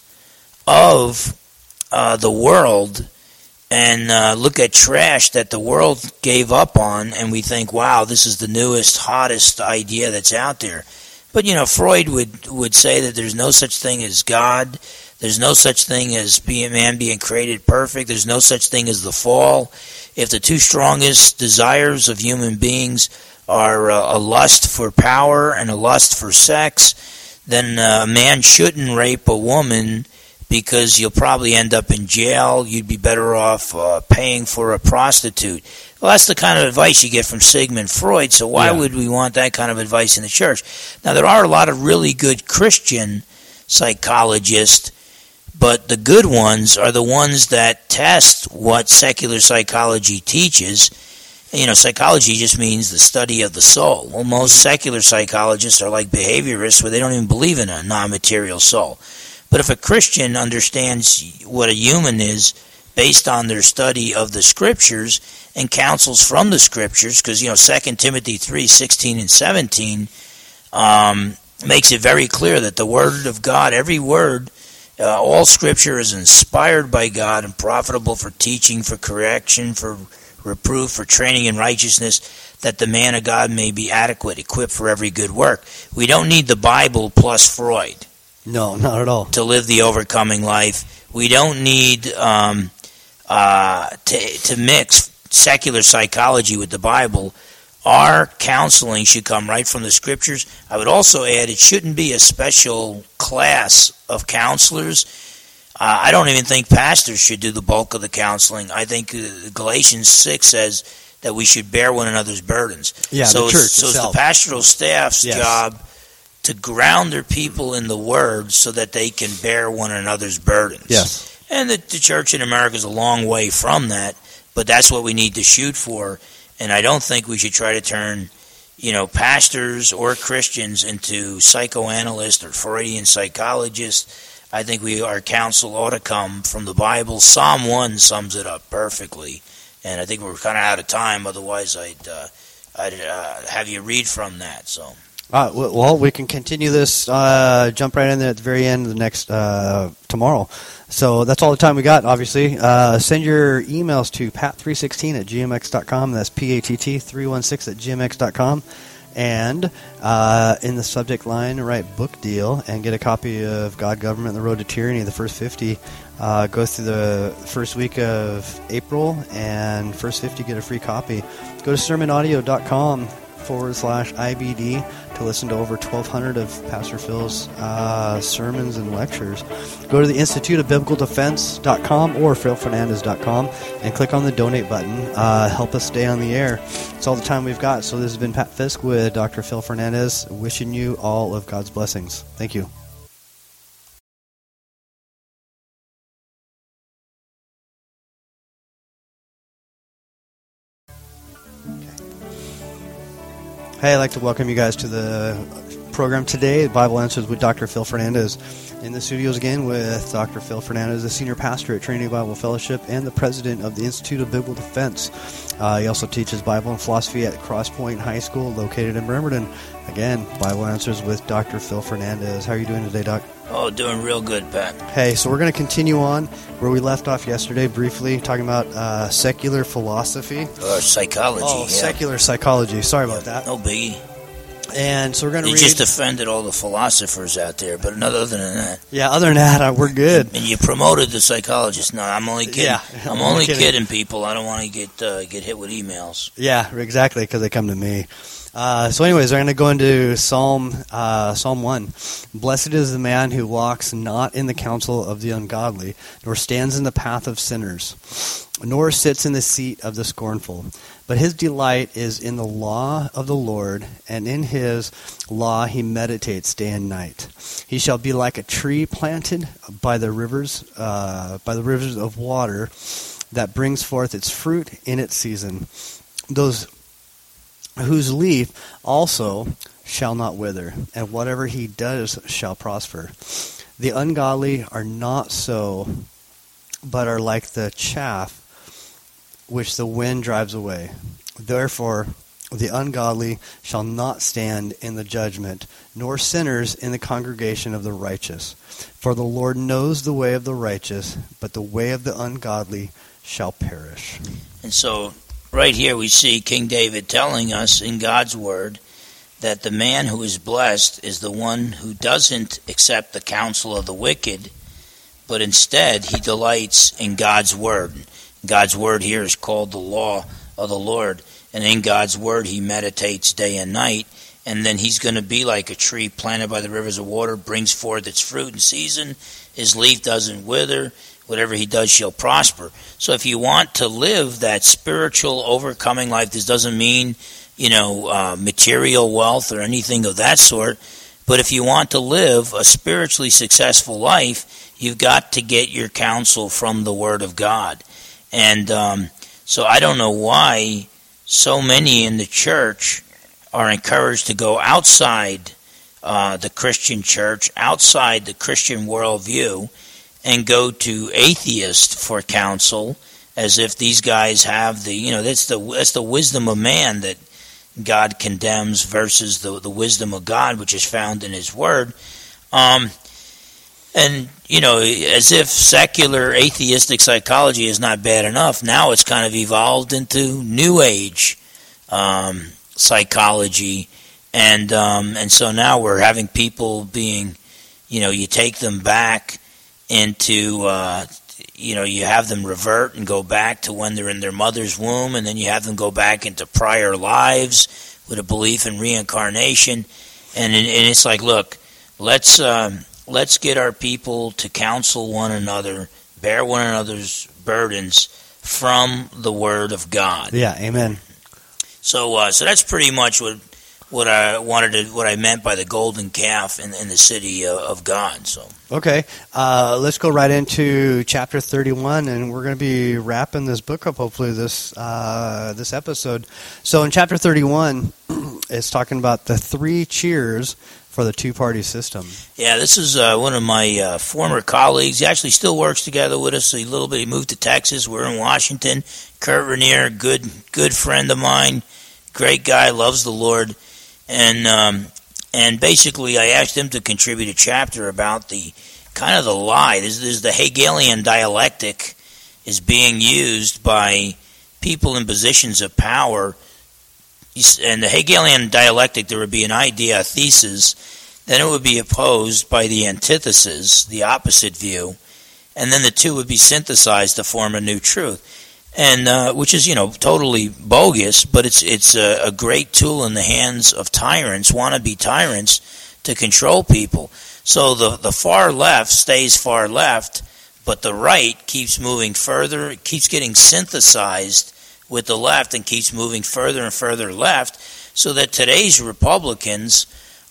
Speaker 2: of uh, the world and uh, look at trash that the world gave up on, and we think, wow, this is the newest, hottest idea that's out there. But, you know, Freud would, would say that there's no such thing as God. There's no such thing as being man being created perfect. There's no such thing as the fall. If the two strongest desires of human beings are uh, a lust for power and a lust for sex, then a uh, man shouldn't rape a woman, because you'll probably end up in jail. You'd be better off uh, paying for a prostitute. Well, that's the kind of advice you get from Sigmund Freud, so why yeah. would we want that kind of advice in the church? Now, there are a lot of really good Christian psychologists, but the good ones are the ones that test what secular psychology teaches. You know, psychology just means the study of the soul. Well, most secular psychologists are like behaviorists, where they don't even believe in a non-material soul. But if a Christian understands what a human is based on their study of the Scriptures and counsels from the Scriptures, because, you know, Second Timothy three, sixteen and seventeen um, makes it very clear that the Word of God, every word, uh, all Scripture is inspired by God and profitable for teaching, for correction, for reproof, for training in righteousness, that the man of God may be adequate, equipped for every good work. We don't need the Bible plus Freud.
Speaker 1: No, not at all. To
Speaker 2: live the overcoming life. We don't need um, uh, to, to mix secular psychology with the Bible. our counseling should come right from the Scriptures. I would also add it shouldn't be a special class of counselors. Uh, I don't even think pastors should do the bulk of the counseling. I think uh, Galatians six says that we should bear one another's burdens.
Speaker 1: Yeah,
Speaker 2: so
Speaker 1: the church
Speaker 2: it's, so it's
Speaker 1: itself.
Speaker 2: the pastoral staff's
Speaker 1: Yes.
Speaker 2: job to ground their people in the Word so that they can bear one another's burdens.
Speaker 1: Yes.
Speaker 2: And the, the church in America is a long way from that, but that's what we need to shoot for. And I don't think we should try to turn, you know, pastors or Christians into psychoanalysts or Freudian psychologists. I think we our counsel ought to come from the Bible. Psalm one sums it up perfectly, and I think we're kind of out of time. Otherwise, I'd uh, I'd uh, have you read from that. So,
Speaker 1: Uh, well, we can continue this. Uh, jump right in there at the very end of the next uh, tomorrow. So that's all the time we got. Obviously, uh, send your emails to pat three sixteen at g m x dot com. That's P A T T three one six at g m x dot com. And uh, in the subject line, write book deal and get a copy of God, Government, and the Road to Tyranny, the first fifty. Uh, go through the first week of April, and first fifty get a free copy. Go to sermon audio dot com forward slash I B D to listen to over twelve hundred of Pastor Phil's uh, sermons and lectures. Go to the Institute of Biblical Defense dot com or phil fernandez dot com and click on the donate button. Uh, help us stay on the air. It's all the time we've got. So this has been Pat Fisk with Doctor Phil Fernandez, wishing you all of God's blessings. Thank you. Hey, I'd like to welcome you guys to the program today, Bible Answers with Doctor Phil Fernandez. In the studios again with Doctor Phil Fernandez, the senior pastor at Trinity Bible Fellowship and the president of the Institute of Biblical Defense. Uh, he also teaches Bible and philosophy at Cross Point High School, located in Bremerton. Again, Bible Answers with Doctor Phil Fernandez. How are you doing today, Doc?
Speaker 2: oh, doing real good, Pat.
Speaker 1: Hey, so we're going to continue on where we left off yesterday briefly, talking about uh, secular philosophy.
Speaker 2: Or psychology.
Speaker 1: Oh,
Speaker 2: yeah.
Speaker 1: secular psychology. Sorry about that.
Speaker 2: No biggie.
Speaker 1: And so we're going to
Speaker 2: You
Speaker 1: read...
Speaker 2: just offended all the philosophers out there, but not other than that.
Speaker 1: Yeah, other than that, uh, we're good.
Speaker 2: And you promoted the psychologists. No, I'm only kidding.
Speaker 1: Yeah,
Speaker 2: I'm,
Speaker 1: I'm
Speaker 2: only
Speaker 1: kidding.
Speaker 2: kidding. people. I don't want to get uh, get hit with emails.
Speaker 1: Yeah, exactly, because they come to me. Uh, so anyways, we're going to go into Psalm uh, Psalm one. Blessed is the man who walks not in the counsel of the ungodly, nor stands in the path of sinners, nor sits in the seat of the scornful. But his delight is in the law of the Lord, and in his law he meditates day and night. He shall be like a tree planted by the rivers, uh, by the rivers of water, that brings forth its fruit in its season. Those whose leaf also shall not wither, and whatever he does shall prosper. The ungodly are not so, but are like the chaff which the wind drives away. Therefore, the ungodly shall not stand in the judgment, nor sinners in the congregation of the righteous. For the Lord knows the way of the righteous, but the way of the ungodly shall perish.
Speaker 2: And so, right here we see King David telling us in God's Word that the man who is blessed is the one who doesn't accept the counsel of the wicked, but instead he delights in God's Word. God's Word here is called the law of the Lord. And in God's Word he meditates day and night. And then he's going to be like a tree planted by the rivers of water, brings forth its fruit in season. His leaf doesn't wither. Whatever he does shall prosper. So if you want to live that spiritual overcoming life, this doesn't mean, you know, uh, material wealth or anything of that sort. But if you want to live a spiritually successful life, you've got to get your counsel from the Word of God. And um, so I don't know why so many in the church are encouraged to go outside uh, the Christian church, outside the Christian worldview, and go to atheists for counsel, as if these guys have the, you know, that's the that's the wisdom of man that God condemns versus the the wisdom of God, which is found in His Word. Um, and, you know, as if secular atheistic psychology is not bad enough, now it's kind of evolved into New Age um, psychology. And um, and so now we're having people being, you know, you take them back into uh, you know, you have them revert and go back to when they're in their mother's womb, and then you have them go back into prior lives with a belief in reincarnation. And, and it's like, look, let's um, let's get our people to counsel one another, bear one another's burdens from the Word of God.
Speaker 1: Yeah, amen.
Speaker 2: So, uh, so that's pretty much what what I wanted to, what I meant by the golden calf in, in the city of, of God. So,
Speaker 1: okay, uh, let's go right into chapter thirty-one, and we're going to be wrapping this book up. Hopefully, this uh, this episode. So, in chapter thirty-one, it's talking about the three cheers for the two-party system.
Speaker 2: Yeah, this is uh, one of my uh, former colleagues. He actually still works together with us a little bit. He moved to Texas. We're in Washington. Kurt Rainier, good good friend of mine, great guy, loves the Lord. And um, and basically I asked him to contribute a chapter about the kind of the lie. This, this is the Hegelian dialectic is being used by people in positions of power. And the Hegelian dialectic, there would be an idea, a thesis, then it would be opposed by the antithesis, the opposite view, and then the two would be synthesized to form a new truth. And uh, which is, you know, totally bogus, but it's it's a, a great tool in the hands of tyrants, wannabe tyrants, to control people. So the the far left stays far left, but the right keeps moving further, it keeps getting synthesized with the left and keeps moving further and further left, so that today's Republicans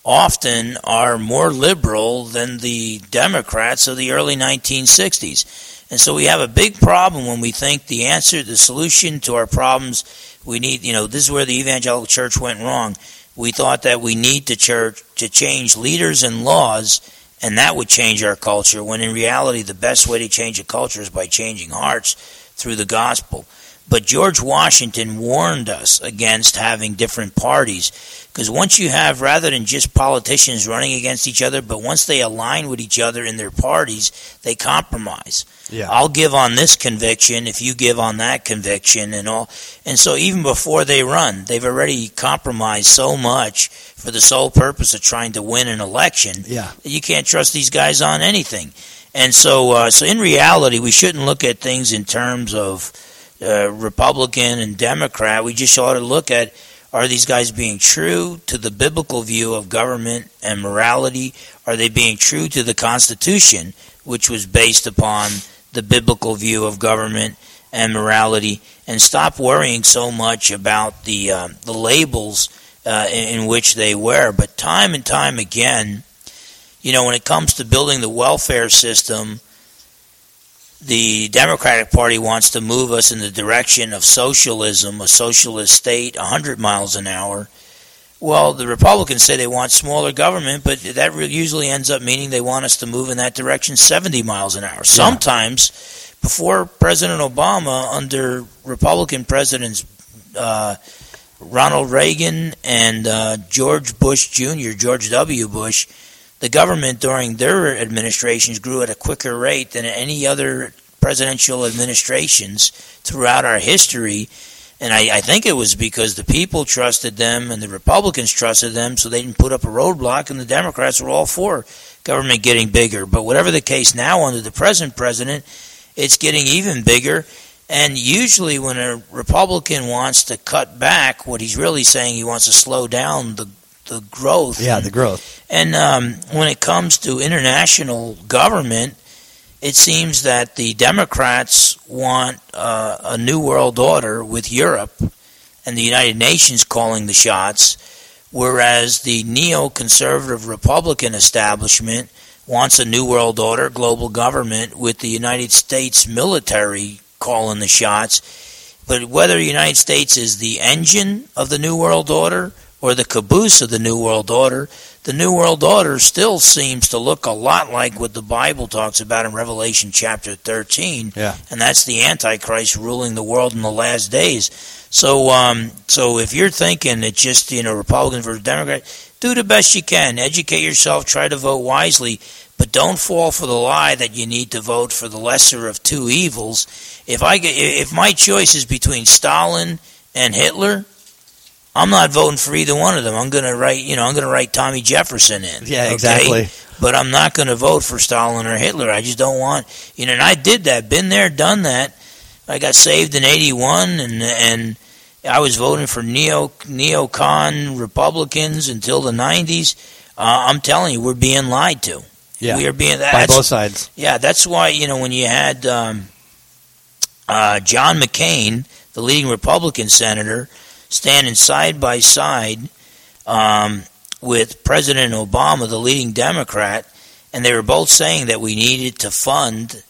Speaker 2: often are more liberal than the Democrats of the early nineteen sixties. And so we have a big problem when we think the answer, the solution to our problems, we need, you know, this is where the evangelical church went wrong. We thought that we need to church to change leaders and laws, and that would change our culture, when in reality the best way to change a culture is by changing hearts through the gospel. But George Washington warned us against having different parties, because once you have, rather than just politicians running against each other, but once they align with each other in their parties, they compromise.
Speaker 1: Yeah.
Speaker 2: I'll give on this conviction if you give on that conviction and all. And so even before they run, they've already compromised so much for the sole purpose of trying to win an election.
Speaker 1: Yeah.
Speaker 2: That you can't trust these guys on anything. And so, uh, so in reality, we shouldn't look at things in terms of Uh, Republican and Democrat. We just ought to look at, are these guys being true to the biblical view of government and morality? Are they being true to the Constitution, which was based upon the biblical view of government and morality? And stop worrying so much about the uh, the labels uh, in, in which they wear. But time and time again, you know, when it comes to building the welfare system, the Democratic Party wants to move us in the direction of socialism, a socialist state, one hundred miles an hour. Well, the Republicans say they want smaller government, but that usually ends up meaning they want us to move in that direction seventy miles an hour. Yeah. Sometimes, before President Obama, under Republican presidents uh, Ronald Reagan and uh, George Bush Junior, George W. Bush, the government during their administrations grew at a quicker rate than any other presidential administrations throughout our history. And I, I think it was because the people trusted them and the Republicans trusted them, so they didn't put up a roadblock, and the Democrats were all for government getting bigger. But whatever the case now, under the present president, it's getting even bigger. And usually when a Republican wants to cut back, what he's really saying, he wants to slow down the the growth.
Speaker 1: Yeah, the growth.
Speaker 2: And um, when it comes to international government, it seems that the Democrats want uh, a new world order with Europe and the United Nations calling the shots, whereas the neoconservative Republican establishment wants a new world order, global government, with the United States military calling the shots. But whether the United States is the engine of the new world order or the caboose of the New World Order, the New World Order still seems to look a lot like what the Bible talks about in Revelation chapter thirteen,
Speaker 1: yeah.
Speaker 2: And that's the Antichrist ruling the world in the last days. So um, so if you're thinking it's just, you know, Republican versus Democrat, do the best you can. Educate yourself, try to vote wisely, but don't fall for the lie that you need to vote for the lesser of two evils. If I get, if my choice is between Stalin and Hitler, I'm not voting for either one of them. I'm going to write, you know, I'm going to write Tommy Jefferson in.
Speaker 1: Yeah,
Speaker 2: okay?
Speaker 1: exactly.
Speaker 2: But I'm not going to vote for Stalin or Hitler. I just don't want, you know, and I did that, been there, done that. I got saved in eighty-one, and and I was voting for neo neocon Republicans until the nineties. Uh, I'm telling you, we're being lied to.
Speaker 1: Yeah,
Speaker 2: we are being
Speaker 1: by both sides.
Speaker 2: Yeah, that's why, you know, when you had um, uh, John McCain, the leading Republican senator, standing side by side um, with President Obama, the leading Democrat, and they were both saying that we needed to fund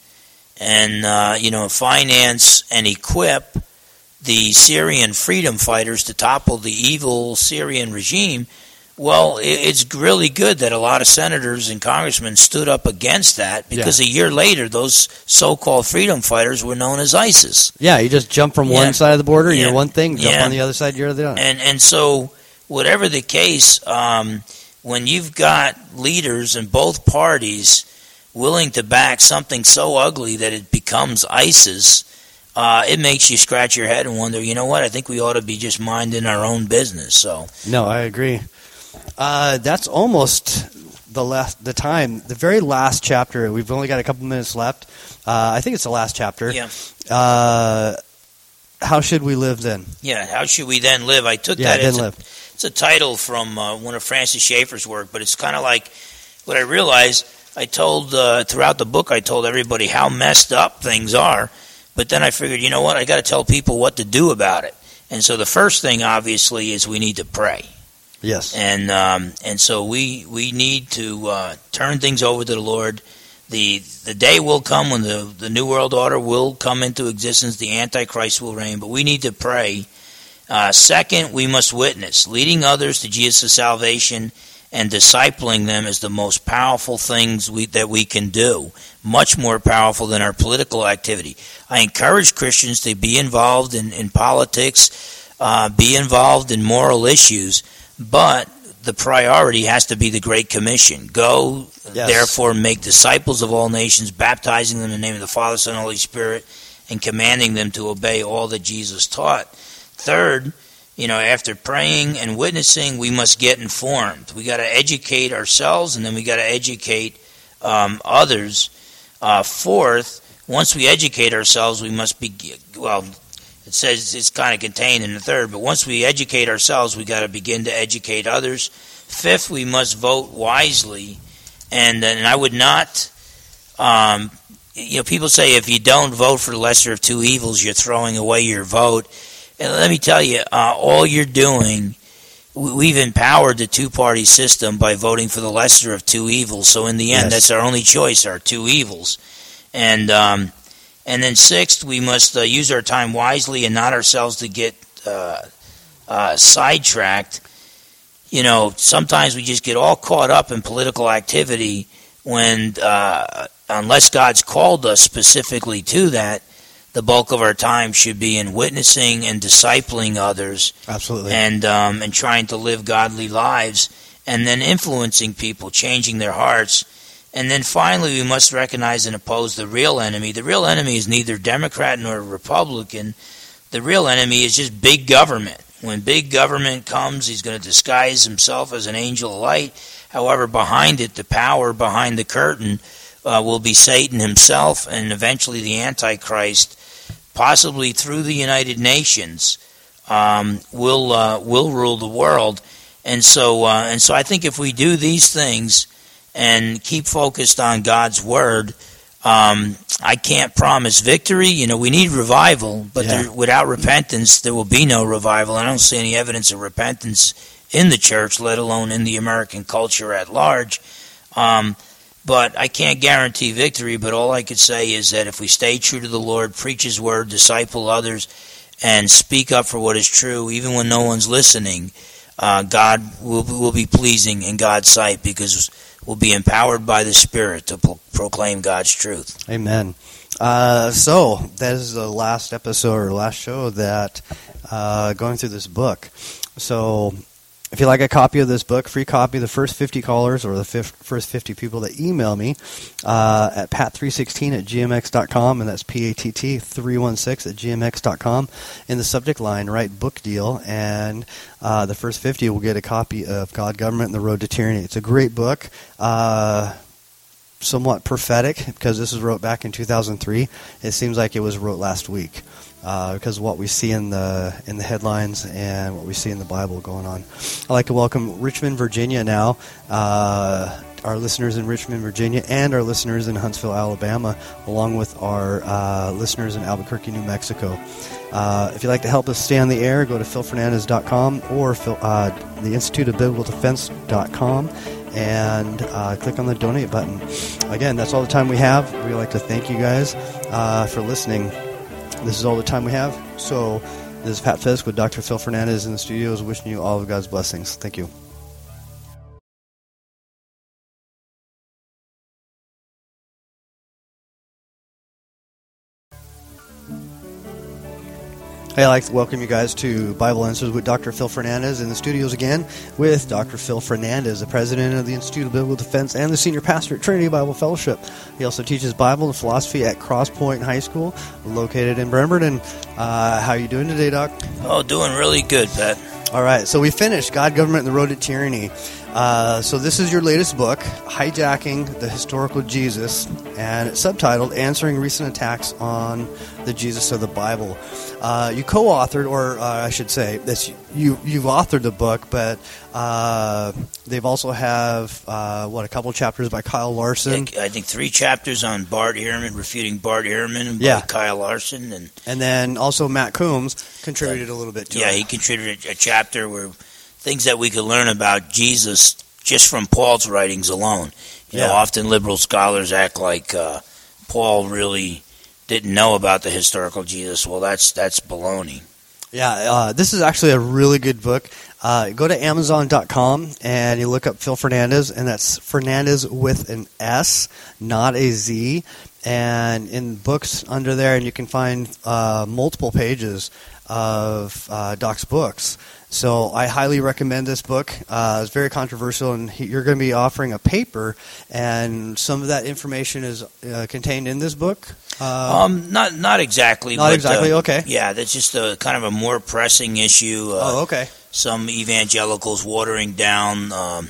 Speaker 2: and uh, you know finance and equip the Syrian freedom fighters to topple the evil Syrian regime. Well, it's really good that a lot of senators and congressmen stood up against that, because yeah. a year later, those so-called freedom fighters were known as ISIS.
Speaker 1: Yeah, you just jump from yeah. one side of the border, yeah. you're one thing, jump
Speaker 2: yeah.
Speaker 1: on the other side, you're the other.
Speaker 2: And and so, whatever the case, um, when you've got leaders in both parties willing to back something so ugly that it becomes ISIS, uh, it makes you scratch your head and wonder, you know what, I think we ought to be just minding our own business. So
Speaker 1: no, I agree. Uh, that's almost the last, the time, the very last chapter. We've only got a couple minutes left. Uh, I think it's the last chapter.
Speaker 2: Yeah.
Speaker 1: Uh, how should we live then?
Speaker 2: Yeah, how should we then live? I took
Speaker 1: yeah,
Speaker 2: that
Speaker 1: as
Speaker 2: a,
Speaker 1: live.
Speaker 2: It's a title from uh, one of Francis Schaeffer's work, but it's kind of like what I realized. I told, uh, throughout the book, I told everybody how messed up things are, but then I figured, you know what, I got to tell people what to do about it. And so the first thing, obviously, is we need to pray.
Speaker 1: Yes,
Speaker 2: and um, and so we we need to uh, turn things over to the Lord. the The day will come when the the New World Order will come into existence. The Antichrist will reign, but we need to pray. Uh, second, we must witness. Leading others to Jesus' salvation and discipling them is the most powerful things we, that we can do. Much more powerful than our political activity. I encourage Christians to be involved in in politics, uh, be involved in moral issues. But the priority has to be the Great Commission. Go, yes. therefore, make disciples of all nations, baptizing them in the name of the Father, Son, and Holy Spirit, and commanding them to obey all that Jesus taught. Third, you know, after praying and witnessing, we must get informed. We got to educate ourselves, and then we got to educate um, others. Uh, fourth, once we educate ourselves, we must be, well, it says it's kind of contained in the third, but once we educate ourselves, we got to begin to educate others. Fifth, we must vote wisely, and and I would not, um, you know, people say if you don't vote for the lesser of two evils, you're throwing away your vote. And let me tell you, uh, all you're doing, we've empowered the two-party system by voting for the lesser of two evils. So in the end, yes. that's our only choice, our two evils, and. Um, And then sixth, we must uh, use our time wisely and not ourselves to get uh, uh, sidetracked. You know, sometimes we just get all caught up in political activity when, uh, unless God's called us specifically to that, the bulk of our time should be in witnessing and discipling others.
Speaker 1: Absolutely.
Speaker 2: And, um, and trying to live godly lives, and then influencing people, changing their hearts. And then finally, we must recognize and oppose the real enemy. The real enemy is neither Democrat nor Republican. The real enemy is just big government. When big government comes, he's going to disguise himself as an angel of light. However, behind it, the power behind the curtain uh, will be Satan himself, and eventually the Antichrist, possibly through the United Nations, um, will uh, will rule the world. And so, uh, and so, I think if we do these things and keep focused on God's Word, um, I can't promise victory. You know, we need revival, but yeah. there, without repentance, there will be no revival. I don't see any evidence of repentance in the church, let alone in the American culture at large. Um, but I can't guarantee victory, but all I could say is that if we stay true to the Lord, preach His Word, disciple others, and speak up for what is true, even when no one's listening, uh, God will, will be pleasing in God's sight, because will be empowered by the Spirit to pro- proclaim God's truth.
Speaker 1: Amen. Uh, so that is the last episode or last show that uh, going through this book. So if you like a copy of this book, free copy, the first fifty callers or the fif- first fifty people that email me uh, at pat three sixteen at gmx dot com, and that's P A T T three one six at gmx dot com. In the subject line, write book deal, and uh, the first fifty will get a copy of God, Government, and the Road to Tyranny. It's a great book. Uh, somewhat prophetic, because this was wrote back in two thousand three. It seems like it was wrote last week. Uh, because of what we see in the in the headlines and what we see in the Bible going on. I'd like to welcome Richmond, Virginia now, uh, our listeners in Richmond, Virginia, and our listeners in Huntsville, Alabama, along with our uh, listeners in Albuquerque, New Mexico. Uh, if you'd like to help us stay on the air, go to phil fernandez dot com or Phil, uh, the Institute of Biblical Defense dot com and uh, click on the donate button. Again, that's all the time we have. We'd like to thank you guys uh, for listening. This is all the time we have. So this is Pat Fisk with Doctor Phil Fernandez in the studios, wishing you all of God's blessings. Thank you. Hey, I'd like to welcome you guys to Bible Answers with Doctor Phil Fernandez in the studios again with Doctor Phil Fernandez, the president of the Institute of Biblical Defense and the senior pastor at Trinity Bible Fellowship. He also teaches Bible and philosophy at Cross Point High School, located in Bremerton. Uh, how are you doing today, Doc?
Speaker 2: Oh, doing really good, Pat.
Speaker 1: All right, so we finished God, Government, and the Road to Tyranny. Uh, so this is your latest book, Hijacking the Historical Jesus, and it's subtitled Answering Recent Attacks on the Jesus of the Bible. Uh, you co-authored, or uh, I should say, this, you, you've authored the book, but uh, they've also have, uh, what, a couple chapters by Kyle Larson?
Speaker 2: I think three chapters on Bart Ehrman, refuting Bart Ehrman by
Speaker 1: yeah.
Speaker 2: Kyle Larson. And
Speaker 1: and then also Matt Coombs contributed uh, a little bit to
Speaker 2: yeah,
Speaker 1: it.
Speaker 2: Yeah, he contributed a chapter where things that we could learn about Jesus just from Paul's writings alone. You
Speaker 1: yeah.
Speaker 2: know, often liberal scholars act like uh, Paul really didn't know about the historical Jesus. Well, that's that's baloney.
Speaker 1: Yeah, uh, this is actually a really good book. Uh, go to amazon dot com and you look up Phil Fernandez, and that's Fernandez with an S, not a Z. And in books under there, and you can find uh, multiple pages of uh, Doc's books. So I highly recommend this book. Uh, it's very controversial, and he, you're going to be offering a paper, and some of that information is uh, contained in this book. Uh,
Speaker 2: um, not not exactly.
Speaker 1: Not
Speaker 2: but,
Speaker 1: exactly.
Speaker 2: Uh,
Speaker 1: okay.
Speaker 2: Yeah, that's just a kind of a more pressing issue. Uh,
Speaker 1: oh, okay.
Speaker 2: Some evangelicals watering down um,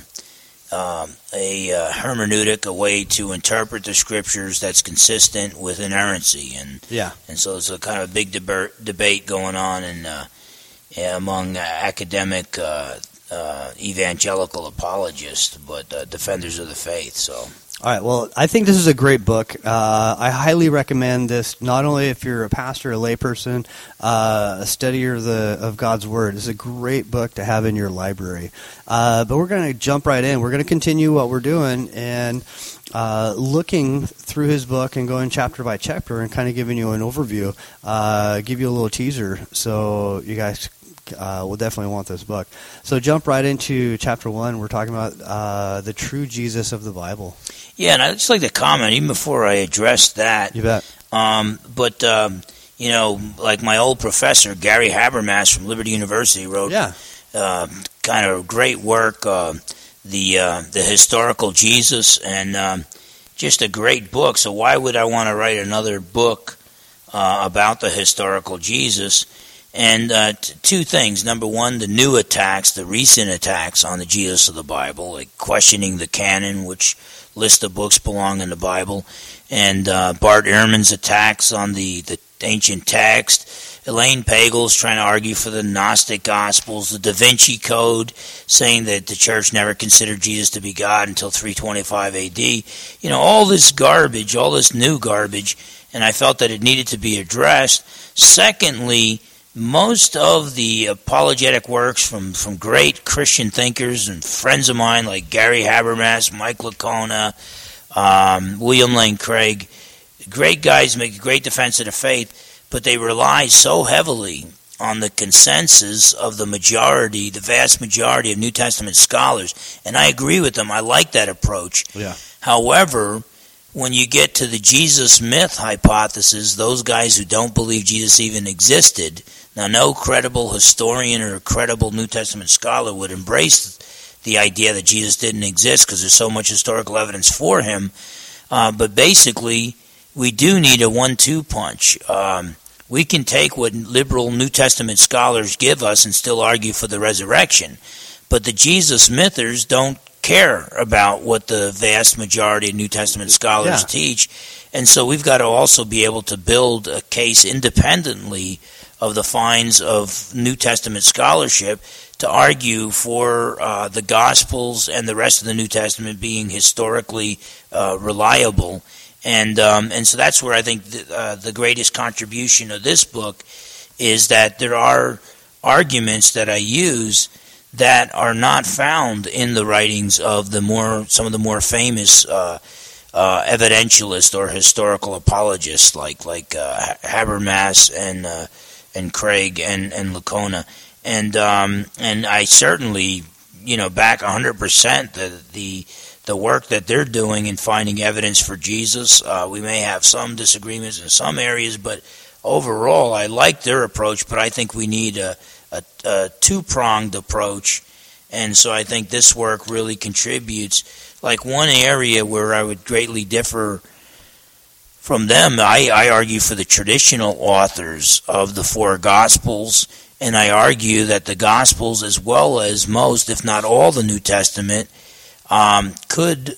Speaker 2: um, a uh, hermeneutic, a way to interpret the scriptures that's consistent with inerrancy, and
Speaker 1: yeah,
Speaker 2: and so there's a kind of a big deba- debate going on in. Uh, among uh, academic uh, uh, evangelical apologists, but uh, defenders of the faith. So,
Speaker 1: all right. Well, I think this is a great book. Uh, I highly recommend this. Not only if you're a pastor, a layperson, uh, a studier of the of God's Word. It's a great book to have in your library. Uh, but we're going to jump right in. We're going to continue what we're doing and uh, looking through his book and going chapter by chapter and kind of giving you an overview. Uh, give you a little teaser so you guys. Uh, we'll definitely want this book. So jump right into chapter one. We're talking about uh, the true Jesus of the Bible.
Speaker 2: Yeah, and I'd just like to comment, even before I address that.
Speaker 1: You bet.
Speaker 2: Um, but, um, you know, like my old professor, Gary Habermas from Liberty University, wrote
Speaker 1: yeah.
Speaker 2: uh, kind of great work, uh, the uh, the Historical Jesus, and um, just a great book. So why would I want to write another book uh, about the Historical Jesus? And uh, t- two things. Number one, the new attacks, the recent attacks on the Jesus of the Bible, like questioning the canon, which list of books belong in the Bible, and uh, Bart Ehrman's attacks on the, the ancient text, Elaine Pagel's trying to argue for the Gnostic Gospels, the Da Vinci Code, saying that the church never considered Jesus to be God until three twenty-five A D. You know, all this garbage, all this new garbage, and I felt that it needed to be addressed. Secondly, most of the apologetic works from, from great Christian thinkers and friends of mine like Gary Habermas, Mike Licona, um, William Lane Craig, great guys make a great defense of the faith, but they rely so heavily on the consensus of the majority, the vast majority of New Testament scholars, and I agree with them. I like that approach.
Speaker 1: Yeah.
Speaker 2: However, when you get to the Jesus myth hypothesis, those guys who don't believe Jesus even existed, Now, no credible historian or credible New Testament scholar would embrace the idea that Jesus didn't exist because there's so much historical evidence for him. Uh, but basically, we do need a one two punch. Um, we can take what liberal New Testament scholars give us and still argue for the resurrection. But the Jesus mythers don't care about what the vast majority of New Testament scholars
Speaker 1: yeah.
Speaker 2: teach. And so we've got to also be able to build a case independently of the finds of New Testament scholarship to argue for uh, the Gospels and the rest of the New Testament being historically uh, reliable. And um, and so that's where I think the, uh, the greatest contribution of this book is that there are arguments that I use that are not found in the writings of the more some of the more famous uh, uh, evidentialists or historical apologists like like uh, Habermas and uh, and Craig and and Licona, and um, and I certainly you know back one hundred percent the the the work that they're doing in finding evidence for Jesus. Uh, we may have some disagreements in some areas, but overall, I like their approach. But I think we need a A, a two-pronged approach, and so I think this work really contributes. Like one area where I would greatly differ from them, I, I argue for the traditional authors of the four Gospels, and I argue that the Gospels, as well as most, if not all, the New Testament, um, could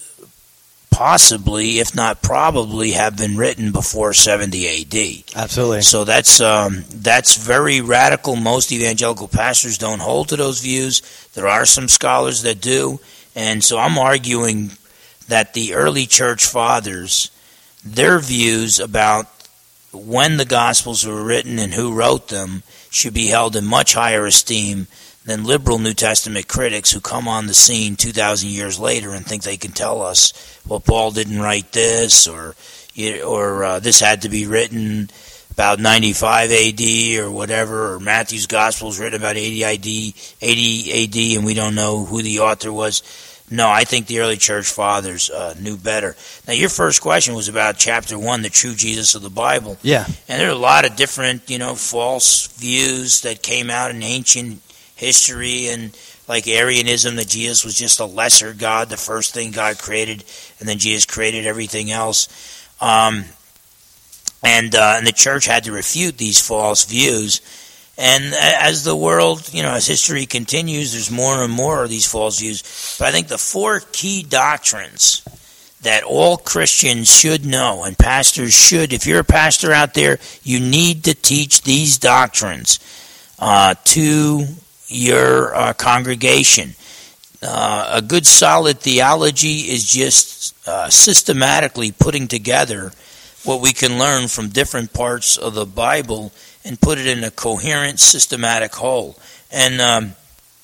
Speaker 2: possibly, if not probably, have been written before seventy A D.
Speaker 1: Absolutely.
Speaker 2: So that's um, that's very radical. Most evangelical pastors don't hold to those views. There are some scholars that do. And so I'm arguing that the early church fathers, their views about when the Gospels were written and who wrote them should be held in much higher esteem than liberal New Testament critics who come on the scene two thousand years later and think they can tell us, well, Paul didn't write this, or or uh, this had to be written about ninety-five A D or whatever, or Matthew's Gospel was written about eighty A D and we don't know who the author was. No, I think the early church fathers uh, knew better. Now, your first question was about chapter one, the true Jesus of the Bible.
Speaker 1: Yeah.
Speaker 2: And there are a lot of different, you know, false views that came out in ancient history, and like Arianism, that Jesus was just a lesser God, the first thing God created, and then Jesus created everything else. Um, and uh, and the church had to refute these false views. And as the world, you know, as history continues, there's more and more of these false views. But I think the four key doctrines that all Christians should know, and pastors should, if you're a pastor out there, you need to teach these doctrines uh, to your uh, congregation. Uh, a good solid theology is just uh, systematically putting together what we can learn from different parts of the Bible and put it in a coherent, systematic whole. And um,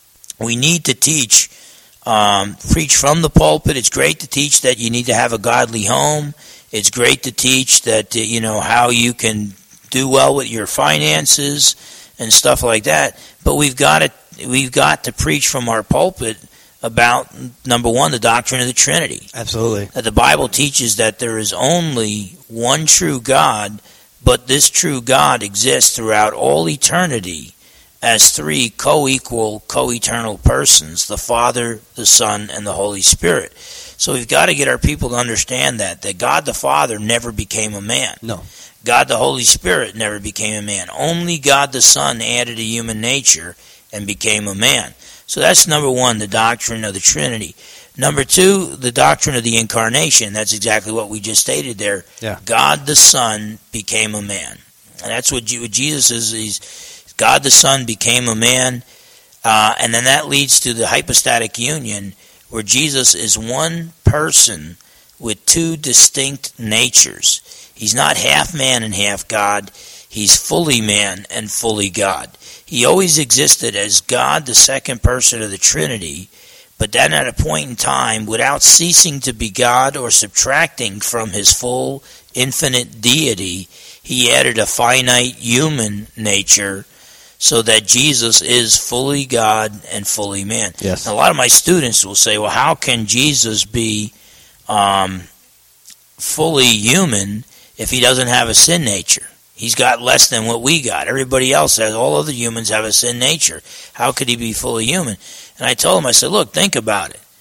Speaker 2: we need to teach, um, preach from the pulpit. It's great to teach that you need to have a godly home. It's great to teach that, uh, you know, how you can do well with your finances and stuff like that. But we've got to we've got to preach from our pulpit about, number one, the doctrine of the Trinity.
Speaker 1: Absolutely.
Speaker 2: That the Bible teaches that there is only one true God, but this true God exists throughout all eternity as three co-equal, co-eternal persons, the Father, the Son, and the Holy Spirit. So we've got to get our people to understand that, that God the Father never became a man.
Speaker 1: No.
Speaker 2: God the Holy Spirit never became a man. Only God the Son added a human nature and became a man. So that's number one, the doctrine of the Trinity. Number two, the doctrine of the Incarnation. That's exactly what we just stated there.
Speaker 1: Yeah.
Speaker 2: God the Son became a man. And that's what Jesus is. He's, God the Son became a man. Uh, and then that leads to the hypostatic union, where Jesus is one person with two distinct natures. He's not half man and half God. He's fully man and fully God. He always existed as God, the second person of the Trinity, but then at a point in time, without ceasing to be God or subtracting from his full infinite deity, he added a finite human nature so that Jesus is fully God and fully man.
Speaker 1: Yes.
Speaker 2: Now, a lot of my students will say, well, how can Jesus be um, fully human if he doesn't have a sin nature? He's got less than what we got. Everybody else has, all other humans have a sin nature. How could he be fully human? And I told him, I said, look, think about it.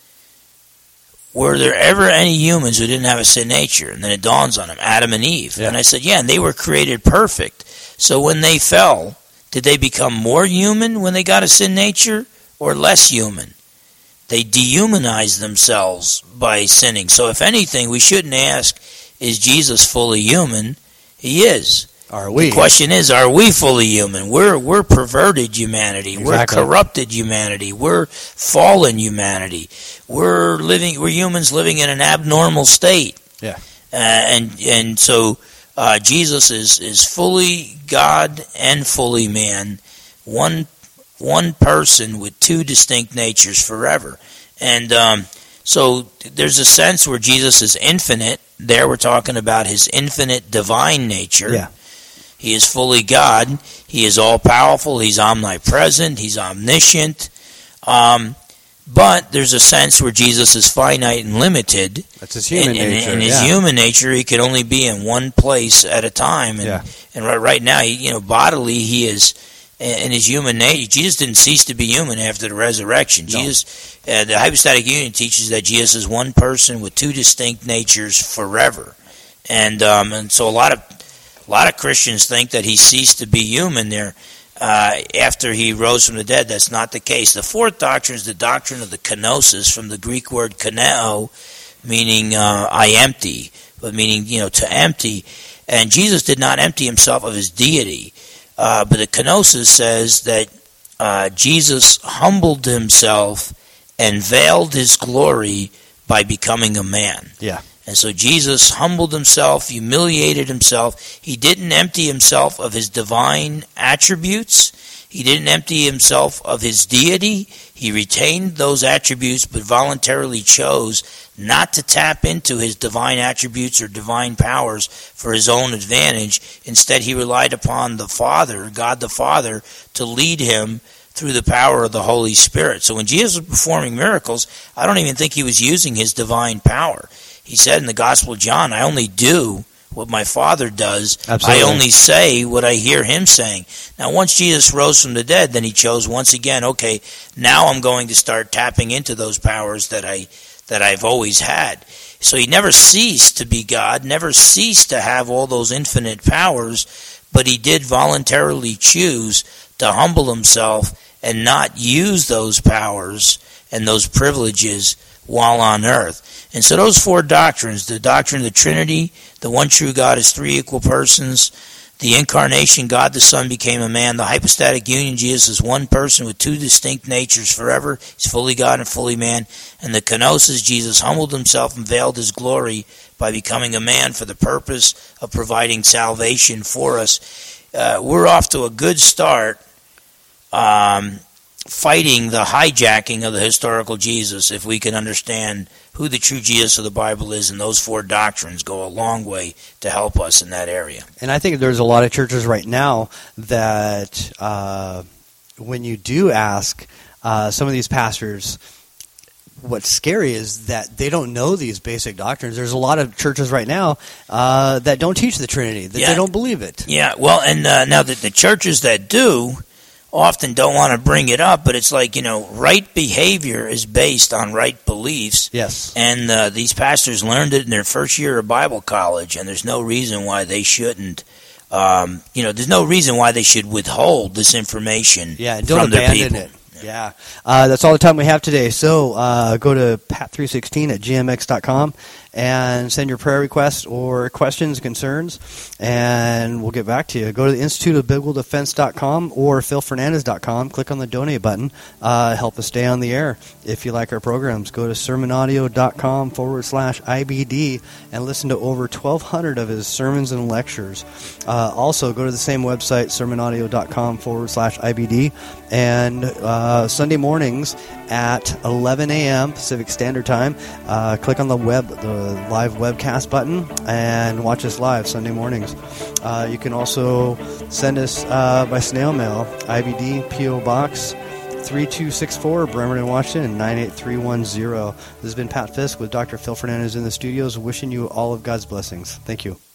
Speaker 2: Were there ever any humans who didn't have a sin nature? And then it dawns on him, Adam and Eve. Yeah. And I said, yeah, and they were created perfect. So when they fell, did they become more human when they got a sin nature or less human? They dehumanized themselves by sinning. So if anything, we shouldn't ask, is Jesus fully human? He is.
Speaker 1: Are we?
Speaker 2: The question is, are we fully human? We're we're perverted humanity.
Speaker 1: Exactly.
Speaker 2: We're corrupted humanity. We're fallen humanity. We're living. We're humans living in an abnormal state.
Speaker 1: Yeah.
Speaker 2: Uh, and and so uh, Jesus is is fully God and fully man. One one person with two distinct natures forever. And um, so there's a sense where Jesus is infinite. There we're talking about his infinite divine nature.
Speaker 1: Yeah.
Speaker 2: He is fully God. He is all-powerful. He's omnipresent. He's omniscient. Um, but there's a sense where Jesus is finite and limited.
Speaker 1: That's his human
Speaker 2: in,
Speaker 1: nature.
Speaker 2: In, in his
Speaker 1: yeah.
Speaker 2: human nature, he can only be in one place at a time. And,
Speaker 1: yeah.
Speaker 2: and right, right now, you know, bodily, he is in his human nature. Jesus didn't cease to be human after the resurrection.
Speaker 1: No.
Speaker 2: Jesus, uh, the hypostatic union teaches that Jesus is one person with two distinct natures forever. And um, and so a lot of A lot of Christians think that he ceased to be human there uh, after he rose from the dead. That's not the case. The fourth doctrine is the doctrine of the kenosis, from the Greek word keneo, meaning uh, I empty, but meaning, you know, to empty. And Jesus did not empty himself of his deity. Uh, but the kenosis says that uh, Jesus humbled himself and veiled his glory by becoming a man.
Speaker 1: Yeah.
Speaker 2: And so Jesus humbled himself, humiliated himself. He didn't empty himself of his divine attributes. He didn't empty himself of his deity. He retained those attributes, but voluntarily chose not to tap into his divine attributes or divine powers for his own advantage. Instead, he relied upon the Father, God the Father, to lead him through the power of the Holy Spirit. So when Jesus was performing miracles, I don't even think he was using his divine power. He said in the Gospel of John, I only do what my Father does.
Speaker 1: Absolutely.
Speaker 2: I only say what I hear him saying. Now, once Jesus rose from the dead, then he chose once again, okay, now I'm going to start tapping into those powers that, I, that I've always had. So he never ceased to be God, never ceased to have all those infinite powers, but he did voluntarily choose to humble himself and not use those powers and those privileges while on earth. And so those four doctrines, the doctrine of the Trinity, the one true God is three equal persons, the incarnation, God the Son became a man, the hypostatic union, Jesus is one person with two distinct natures forever, he's fully God and fully man, and the kenosis, Jesus humbled himself and veiled his glory by becoming a man for the purpose of providing salvation for us. Uh, we're off to a good start um, fighting the hijacking of the historical Jesus if we can understand who the true Jesus of the Bible is, and those four doctrines go a long way to help us in that area.
Speaker 1: And I think there's a lot of churches right now that uh, when you do ask uh, some of these pastors, what's scary is that they don't know these basic doctrines. There's a lot of churches right now uh, that don't teach the Trinity, that
Speaker 2: yeah.
Speaker 1: they don't believe it.
Speaker 2: Yeah, well, and uh, now that the churches that do often don't want to bring it up, but it's like, you know, right behavior is based on right beliefs.
Speaker 1: Yes.
Speaker 2: And uh, these pastors learned it in their first year of Bible college, and there's no reason why they shouldn't, um, you know, there's no reason why they should withhold this information
Speaker 1: yeah, don't
Speaker 2: from their
Speaker 1: abandon
Speaker 2: people.
Speaker 1: It. Yeah. Uh, that's all the time we have today. So uh, go to pat three sixteen at g m x dot com and send your prayer requests or questions, concerns, and we'll get back to you. Go to the institute of biblical defense dot com or phil fernandez dot com. Click on the donate button. Uh, help us stay on the air. If you like our programs, go to sermonaudio.com forward slash IBD and listen to over twelve hundred of his sermons and lectures. Uh, also, go to the same website, sermonaudio.com forward slash IBD, and uh, Sunday mornings at eleven a.m. Pacific Standard Time, uh, click on the web, the live webcast button, and watch us live Sunday mornings. Uh, you can also send us uh, by snail mail, I B D P O Box three two six four, Bremerton, Washington, nine eight three one zero. This has been Pat Fisk with Doctor Phil Fernandez in the studios, wishing you all of God's blessings. Thank you.